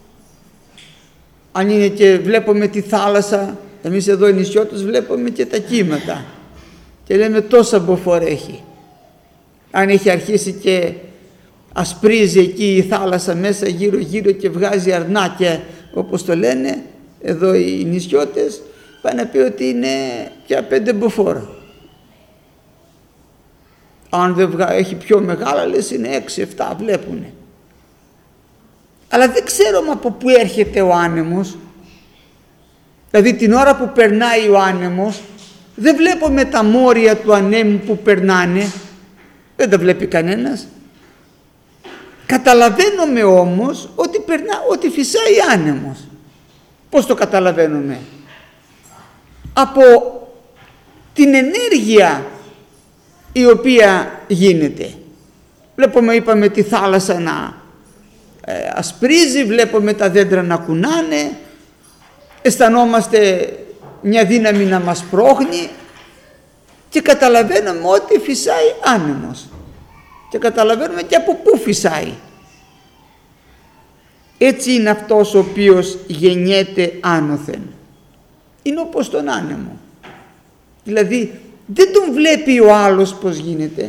Αν είναι και βλέπουμε τη θάλασσα, εμείς εδώ οι νησιώτες βλέπουμε και τα κύματα και λέμε τόσα μποφόρ έχει. Αν έχει αρχίσει και ασπρίζει εκεί η θάλασσα μέσα γύρω γύρω και βγάζει αρνάκια όπως το λένε εδώ οι νησιώτες, πάει να πει ότι είναι πια πέντε μποφόρ. Αν δεν έχει πιο μεγάλα λες είναι έξι εφτά, βλέπουνε. Αλλά δεν ξέρουμε από πού έρχεται ο άνεμος. Δηλαδή την ώρα που περνάει ο άνεμος δεν βλέπουμε τα μόρια του ανέμου που περνάνε, δεν τα βλέπει κανένας. Καταλαβαίνουμε όμως ότι, περνά, ότι φυσάει άνεμος. Πώς το καταλαβαίνουμε? Από την ενέργεια η οποία γίνεται. Βλέπουμε, είπαμε, τη θάλασσα να ε, ασπρίζει, βλέπουμε τα δέντρα να κουνάνε, αισθανόμαστε μια δύναμη να μας πρόχνει και καταλαβαίνουμε ότι φυσάει άνεμος και καταλαβαίνουμε και από πού φυσάει. Έτσι είναι αυτός ο οποίος γεννιέται άνωθεν. Είναι όπως τον άνεμο. Δηλαδή δεν τον βλέπει ο άλλος πως γίνεται,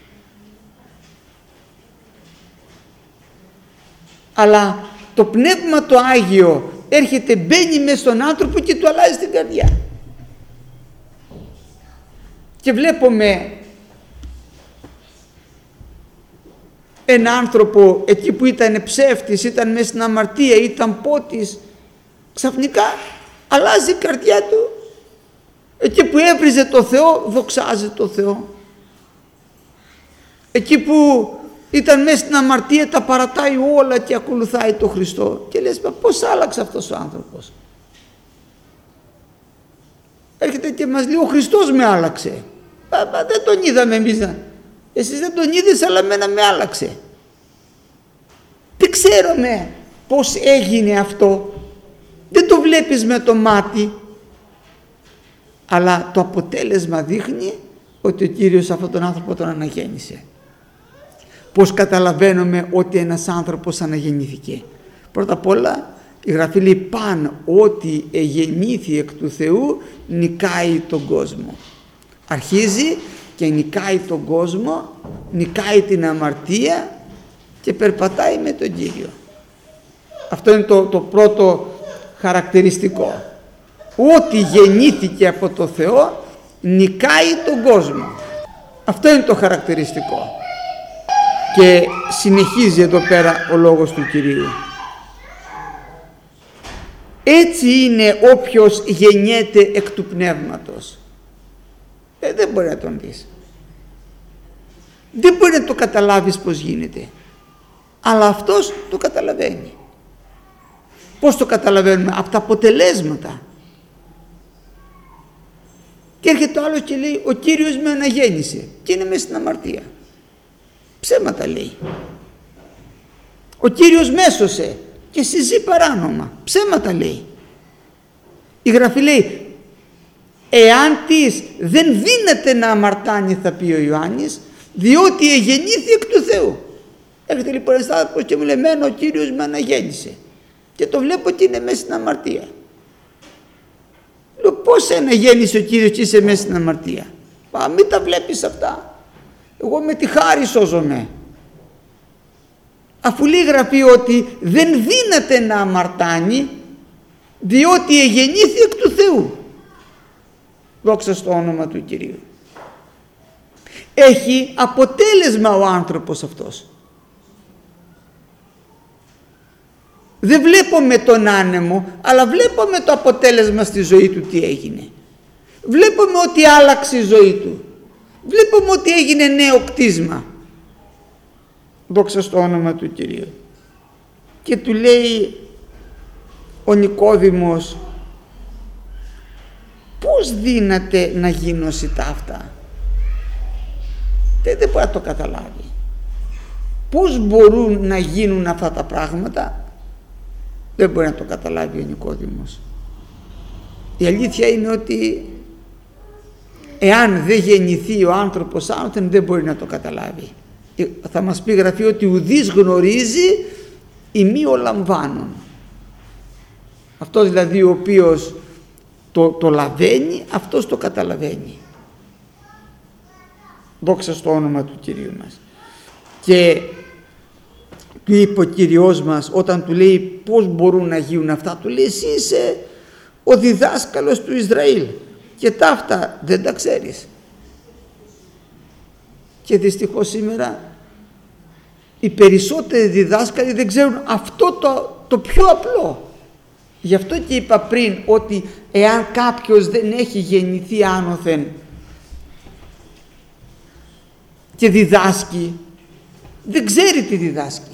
αλλά το Πνεύμα το Άγιο έρχεται, μπαίνει μες στον άνθρωπο και του αλλάζει την καρδιά. Και βλέπουμε ένα άνθρωπο εκεί που ήταν ψεύτης, ήταν μέσα στην αμαρτία, ήταν πότης, ξαφνικά αλλάζει η καρδιά του. Εκεί που έβριζε το Θεό, δοξάζει το Θεό. Εκεί που ήταν μέσα στην αμαρτία, τα παρατάει όλα και ακολουθάει το Χριστό. Και λες, πώς άλλαξε αυτός ο άνθρωπος? Έρχεται και μας λέει, ο Χριστός με άλλαξε. Μα, μα δεν τον είδαμε εμείς. Εσείς δεν τον είδες, αλλά μένα με άλλαξε. Δεν ξέρουμε πώς έγινε αυτό. Δεν το βλέπεις με το μάτι. Αλλά το αποτέλεσμα δείχνει ότι ο Κύριος αυτόν τον άνθρωπο τον αναγέννησε. Πώς καταλαβαίνουμε ότι ένας άνθρωπος αναγεννήθηκε? Πρώτα απ' όλα η Γραφή λέει, παν ότι εγεννήθη εκ του Θεού νικάει τον κόσμο. Αρχίζει και νικάει τον κόσμο, νικάει την αμαρτία και περπατάει με τον Κύριο. Αυτό είναι το, το πρώτο χαρακτηριστικό. Ό,τι γεννήθηκε από το Θεό νικάει τον κόσμο. Αυτό είναι το χαρακτηριστικό. Και συνεχίζει εδώ πέρα ο λόγος του Κυρίου. Έτσι είναι όποιος γεννιέται εκ του Πνεύματος. Ε, δεν μπορεί να τον δεις. Δεν μπορεί να το καταλάβεις πως γίνεται. Αλλά αυτός το καταλαβαίνει. Πώς το καταλαβαίνουμε? Από τα αποτελέσματα. Και έρχεται ο άλλος και λέει, ο Κύριος με αναγέννησε και είναι μέσα στην αμαρτία. Ψέματα λέει. Ο Κύριος με έσωσε και εσύ ζει παράνομα. Ψέματα λέει. Η Γραφή λέει, εάν της δεν δύναται να αμαρτάνει, θα πει ο Ιωάννης, διότι εγεννήθη εκ του Θεού. Έρχεται λοιπόν ένας άνθρωπος και μου λέει, εμένα ο Κύριος με αναγέννησε και το βλέπω ότι είναι μέσα στην αμαρτία. Λέω, πώς αναγέννησε ο Κύριος και είσαι μέσα στην αμαρτία? Μα μην τα βλέπεις αυτά. Εγώ με τη χάρη σώζομαι. Αφού λέει η Γραφή ότι δεν δύναται να αμαρτάνει, διότι εγεννήθη εκ του Θεού. Δόξα στο όνομα του Κυρίου. Έχει αποτέλεσμα ο άνθρωπος αυτός. Δεν βλέπουμε τον άνεμο, αλλά βλέπουμε το αποτέλεσμα στη ζωή του τι έγινε. Βλέπουμε ότι άλλαξε η ζωή του. Βλέπουμε ότι έγινε νέο κτίσμα. Δόξα στο όνομα του Κυρίου. Και του λέει ο Νικόδημος, πώς δύναται να γίνωσι ταύτα? Δεν, δεν μπορεί να το καταλάβει. πώς μπορούν να γίνουν αυτά τα πράγματα, δεν μπορεί να το καταλάβει ο Νικόδημος. Η αλήθεια είναι ότι εάν δεν γεννηθεί ο άνθρωπος άνωθεν, δεν μπορεί να το καταλάβει. Θα μας πει η Γραφή ότι ουδής γνωρίζει ημί ο λαμβάνων. Αυτό δηλαδή ο οποίος το, το λαβαίνει, αυτός το καταλαβαίνει. Δόξα στο όνομα του Κυρίου μας. Και του είπε ο Κύριος μας, όταν του λέει πώς μπορούν να γίνουν αυτά, του λέει εσύ είσαι ο διδάσκαλος του Ισραήλ και ταύτα δεν τα ξέρεις. Και δυστυχώς σήμερα οι περισσότεροι διδάσκαλοι δεν ξέρουν αυτό το, το πιο απλό. Γι' αυτό και είπα πριν ότι εάν κάποιος δεν έχει γεννηθεί άνωθεν και διδάσκει, δεν ξέρει τι διδάσκει.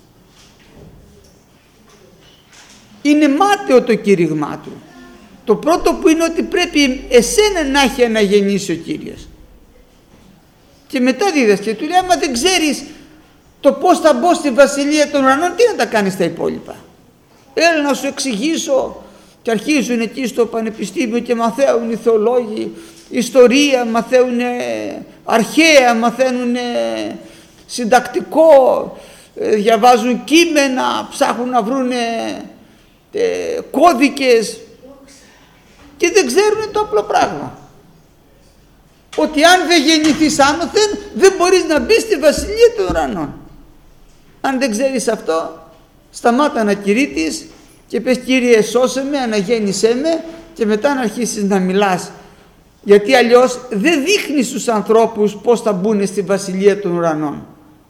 Είναι μάταιο το κήρυγμά του. Το πρώτο που είναι ότι πρέπει εσένα να έχει αναγεννήσει ο Κύριος. Και μετά δίδασκε, του λέει άμα δεν ξέρεις το πώς θα μπω στη Βασιλεία των Ουρανών, τι να τα κάνεις τα υπόλοιπα. Έλα να σου εξηγήσω. Και αρχίζουν εκεί στο πανεπιστήμιο και μαθαίνουν οι θεολόγοι ιστορία, μαθαίνουν αρχαία, μαθαίνουν συντακτικό, διαβάζουν κείμενα, ψάχνουν να βρουν ε, κώδικες και δεν ξέρουν το απλό πράγμα. Ότι αν δεν γεννηθείς άνωθεν δεν μπορείς να μπεις στη Βασιλεία των Ουρανών. Αν δεν ξέρεις αυτό, σταμάτα να κηρύττεις και πες Κύριε σώσε με, αναγέννησέ με, και μετά να αρχίσεις να μιλάς, γιατί αλλιώς δεν δείχνεις στους ανθρώπους πώς θα μπουν στη Βασιλεία των Ουρανών.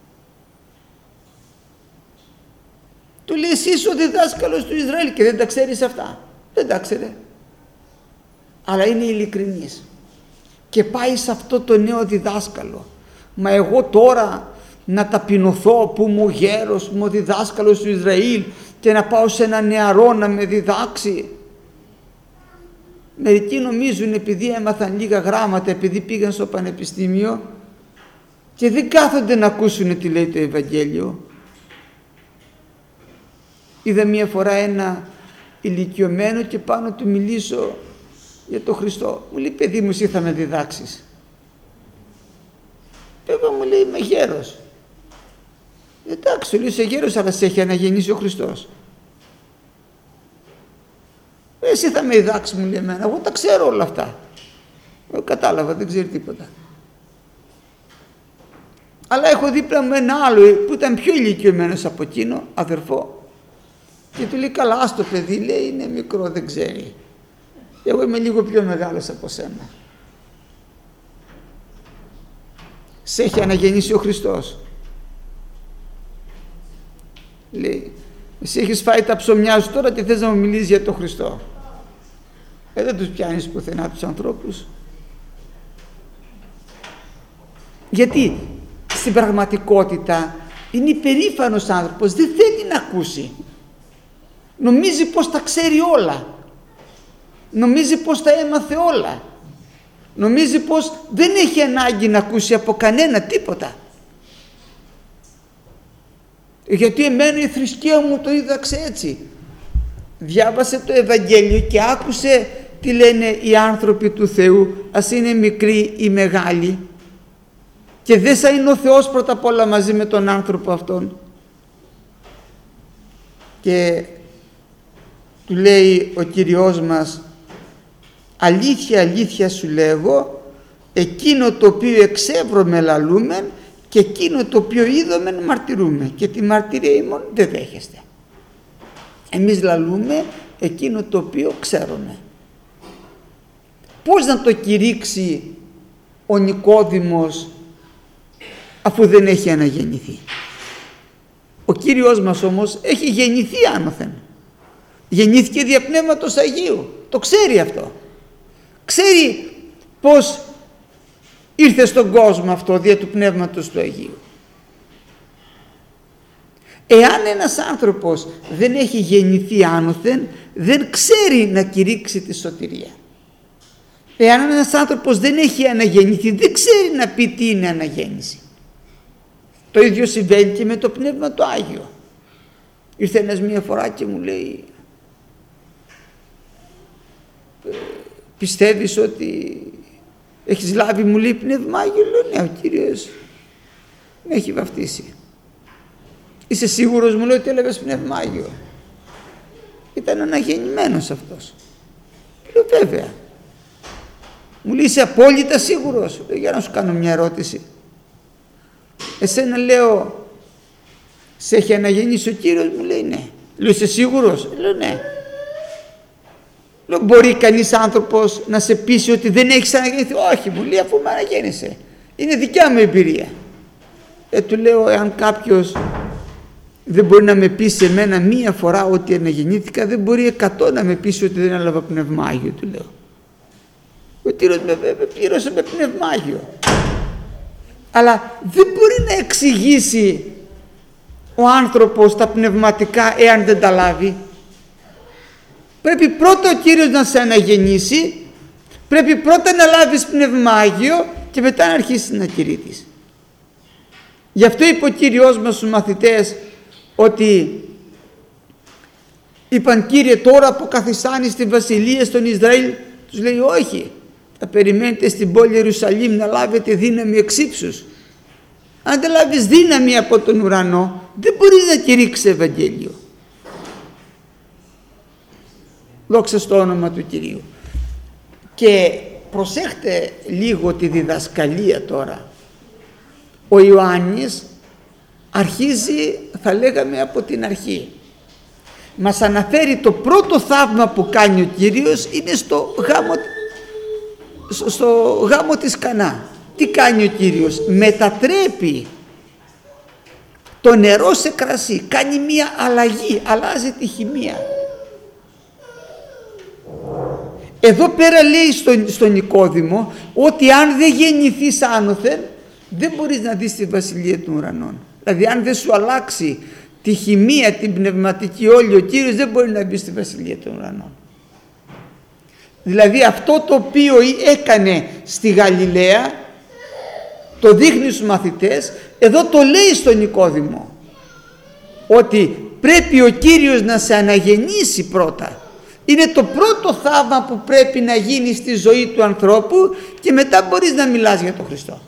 Του λέει εσύ είσαι ο διδάσκαλος του Ισραήλ και δεν τα ξέρεις αυτά. Δεν τα ξέρε, αλλά είναι ειλικρινής και πάει σε αυτό το νέο διδάσκαλο. Μα εγώ τώρα να ταπεινωθώ που είμαι ο γέρος, που είμαι ο διδάσκαλος του Ισραήλ και να πάω σε ένα νεαρό να με διδάξει. Μερικοί νομίζουν επειδή έμαθαν λίγα γράμματα, επειδή πήγαν στο πανεπιστήμιο και δεν κάθονται να ακούσουν τι λέει το Ευαγγέλιο. Είδα μία φορά ένα ηλικιωμένο και πάνω του μιλήσω για τον Χριστό. Μου λέει παιδί μου εσύ θα με διδάξεις. Βέβαια μου λέει είμαι γέρος. Εντάξει, λέει είσαι γέρος αλλά σε έχει αναγεννήσει ο Χριστός. Εσύ θα με διδάξεις μου λέει εμένα, εγώ τα ξέρω όλα αυτά. Εγώ κατάλαβα, δεν ξέρει τίποτα. Αλλά έχω δίπλα μου ένα άλλο που ήταν πιο ηλικιωμένος από εκείνο, αδερφό, και του λέει καλά άστο παιδί, λέει είναι μικρό, δεν ξέρει. Εγώ είμαι λίγο πιο μεγάλος από σένα. Σε έχει αναγεννήσει ο Χριστός. Λέει εσύ έχεις φάει τα ψωμιά σου τώρα και θες να μου μιλήσεις για τον Χριστό. Ε, δεν τους πιάνεις πουθενά τους ανθρώπους. Γιατί στην πραγματικότητα είναι υπερήφανος άνθρωπος, δεν θέλει να ακούσει. Νομίζει πως τα ξέρει όλα. Νομίζει πως τα έμαθε όλα. Νομίζει πως δεν έχει ανάγκη να ακούσει από κανένα τίποτα. Γιατί εμένα η θρησκεία μου το δίδαξε έτσι. Διάβασε το Ευαγγέλιο και άκουσε τι λένε οι άνθρωποι του Θεού, ας είναι μικροί ή μεγάλοι, και δεν θα είναι ο Θεός πρώτα απ' όλα μαζί με τον άνθρωπο αυτόν. Και του λέει ο Κυριός μας αλήθεια αλήθεια σου λέγω, εκείνο το οποίο εξεύρωμε λαλούμεν και εκείνο το οποίο είδομεν μαρτυρούμε, και τη μαρτυρία ημών δεν δέχεστε. Εμείς λαλούμε εκείνο το οποίο ξέρουμε. Πώς να το κηρύξει ο Νικόδημος αφού δεν έχει αναγεννηθεί? Ο Κύριος μας όμως έχει γεννηθεί άνωθεν. Γεννήθηκε δια Πνεύματος Αγίου. Το ξέρει αυτό. Ξέρει πως ήρθε στον κόσμο αυτό δια του Πνεύματος του Αγίου. Εάν ένας άνθρωπος δεν έχει γεννηθεί άνωθεν, δεν ξέρει να κηρύξει τη σωτηρία. Εάν ένας άνθρωπος δεν έχει αναγεννηθεί, δεν ξέρει να πει τι είναι αναγέννηση. Το ίδιο συμβαίνει και με το Πνεύμα το Άγιο. Ήρθε ένας μία φορά και μου λέει, πιστεύεις ότι έχεις λάβει, μου λέει, Πνεύμα Άγιο? Λέω, ναι, ο Κύριος με έχει βαφτίσει. Είσαι σίγουρος? Μου λέει, ότι έλαβες Πνεύμα Άγιο? Ήταν αναγεννημένος αυτός. Λέω, βέβαια. Μου λέει, είσαι απόλυτα σίγουρος? Λέω, για να σου κάνω μια ερώτηση. Εσένα, λέω, σε έχει αναγεννήσει ο Κύριος? Μου λέει, ναι. Λέω, είσαι σίγουρος? Λέω, ναι. Λέω, μπορεί κανείς άνθρωπος να σε πείσει ότι δεν έχεις αναγεννηθεί? Όχι, μου λέει, αφού με αναγέννησε. Είναι δικιά μου εμπειρία. Ε, του λέω, εάν κάποιος δεν μπορεί να με πείσει εμένα μία φορά ότι αναγεννήθηκα, δεν μπορεί εκατό να με πείσει ότι δεν έλαβα Πνεύμα Άγιο, του λέω. Ο Κύριος με, με, με πλήρωσε με Πνεύμα Άγιο. Αλλά δεν μπορεί να εξηγήσει ο άνθρωπος τα πνευματικά εάν δεν τα λάβει. Πρέπει πρώτα ο Κύριος να σε αναγεννήσει, πρέπει πρώτα να λάβεις Πνεύμα Άγιο και μετά να αρχίσεις να κηρύττεις. Γι' αυτό είπε ο Κύριος μας στους μαθητές ότι είπαν, Κύριε, τώρα αποκαθιστάνει στη βασιλεία στον Ισραήλ? Τους λέει, όχι, θα περιμένετε στην πόλη Ιερουσαλήμ να λάβετε δύναμη εξ ύψους. Αν δεν λάβεις δύναμη από τον ουρανό, δεν μπορείς να κηρύξεις Ευαγγέλιο. Δόξα στο όνομα του Κυρίου. Και προσέχτε λίγο τη διδασκαλία τώρα. Ο Ιωάννης αρχίζει, θα λέγαμε, από την αρχή. Μας αναφέρει το πρώτο θαύμα που κάνει ο Κύριος είναι στο γάμο, στο γάμο της Κανά. Τι κάνει ο Κύριος? Μετατρέπει το νερό σε κρασί, κάνει μία αλλαγή, αλλάζει τη χημεία. Εδώ πέρα λέει στον, στον Νικόδημο ότι αν δεν γεννηθείς άνωθεν δεν μπορείς να δεις τη βασιλεία των ουρανών. Δηλαδή αν δεν σου αλλάξει τη χημεία, την πνευματική όλη ο Κύριος, δεν μπορεί να μπει στη βασιλεία των ουρανών. Δηλαδή αυτό το οποίο έκανε στη Γαλιλαία το δείχνει στους μαθητές, εδώ το λέει στον Νικόδημο ότι πρέπει ο Κύριος να σε αναγεννήσει πρώτα. Είναι το πρώτο θαύμα που πρέπει να γίνει στη ζωή του ανθρώπου και μετά μπορείς να μιλάς για τον Χριστό.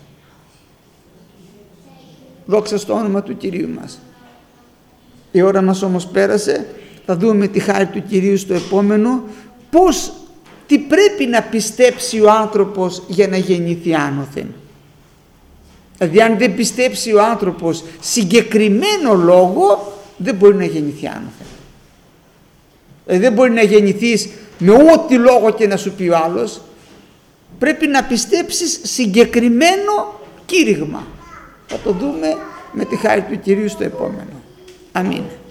Δόξα στο όνομα του Κυρίου μας. Η ώρα μας όμως πέρασε. Θα δούμε τη χάρη του Κυρίου στο επόμενο πώς, τι πρέπει να πιστέψει ο άνθρωπος για να γεννηθεί άνωθεν. Δηλαδή αν δεν πιστέψει ο άνθρωπος συγκεκριμένο λόγο, δεν μπορεί να γεννηθεί άνωθεν. Δηλαδή δεν μπορεί να γεννηθείς με ό,τι λόγο και να σου πει ο άλλος. Πρέπει να πιστέψεις συγκεκριμένο κήρυγμα. Θα το δούμε με τη χάρη του Κυρίου στο επόμενο. Αμήν.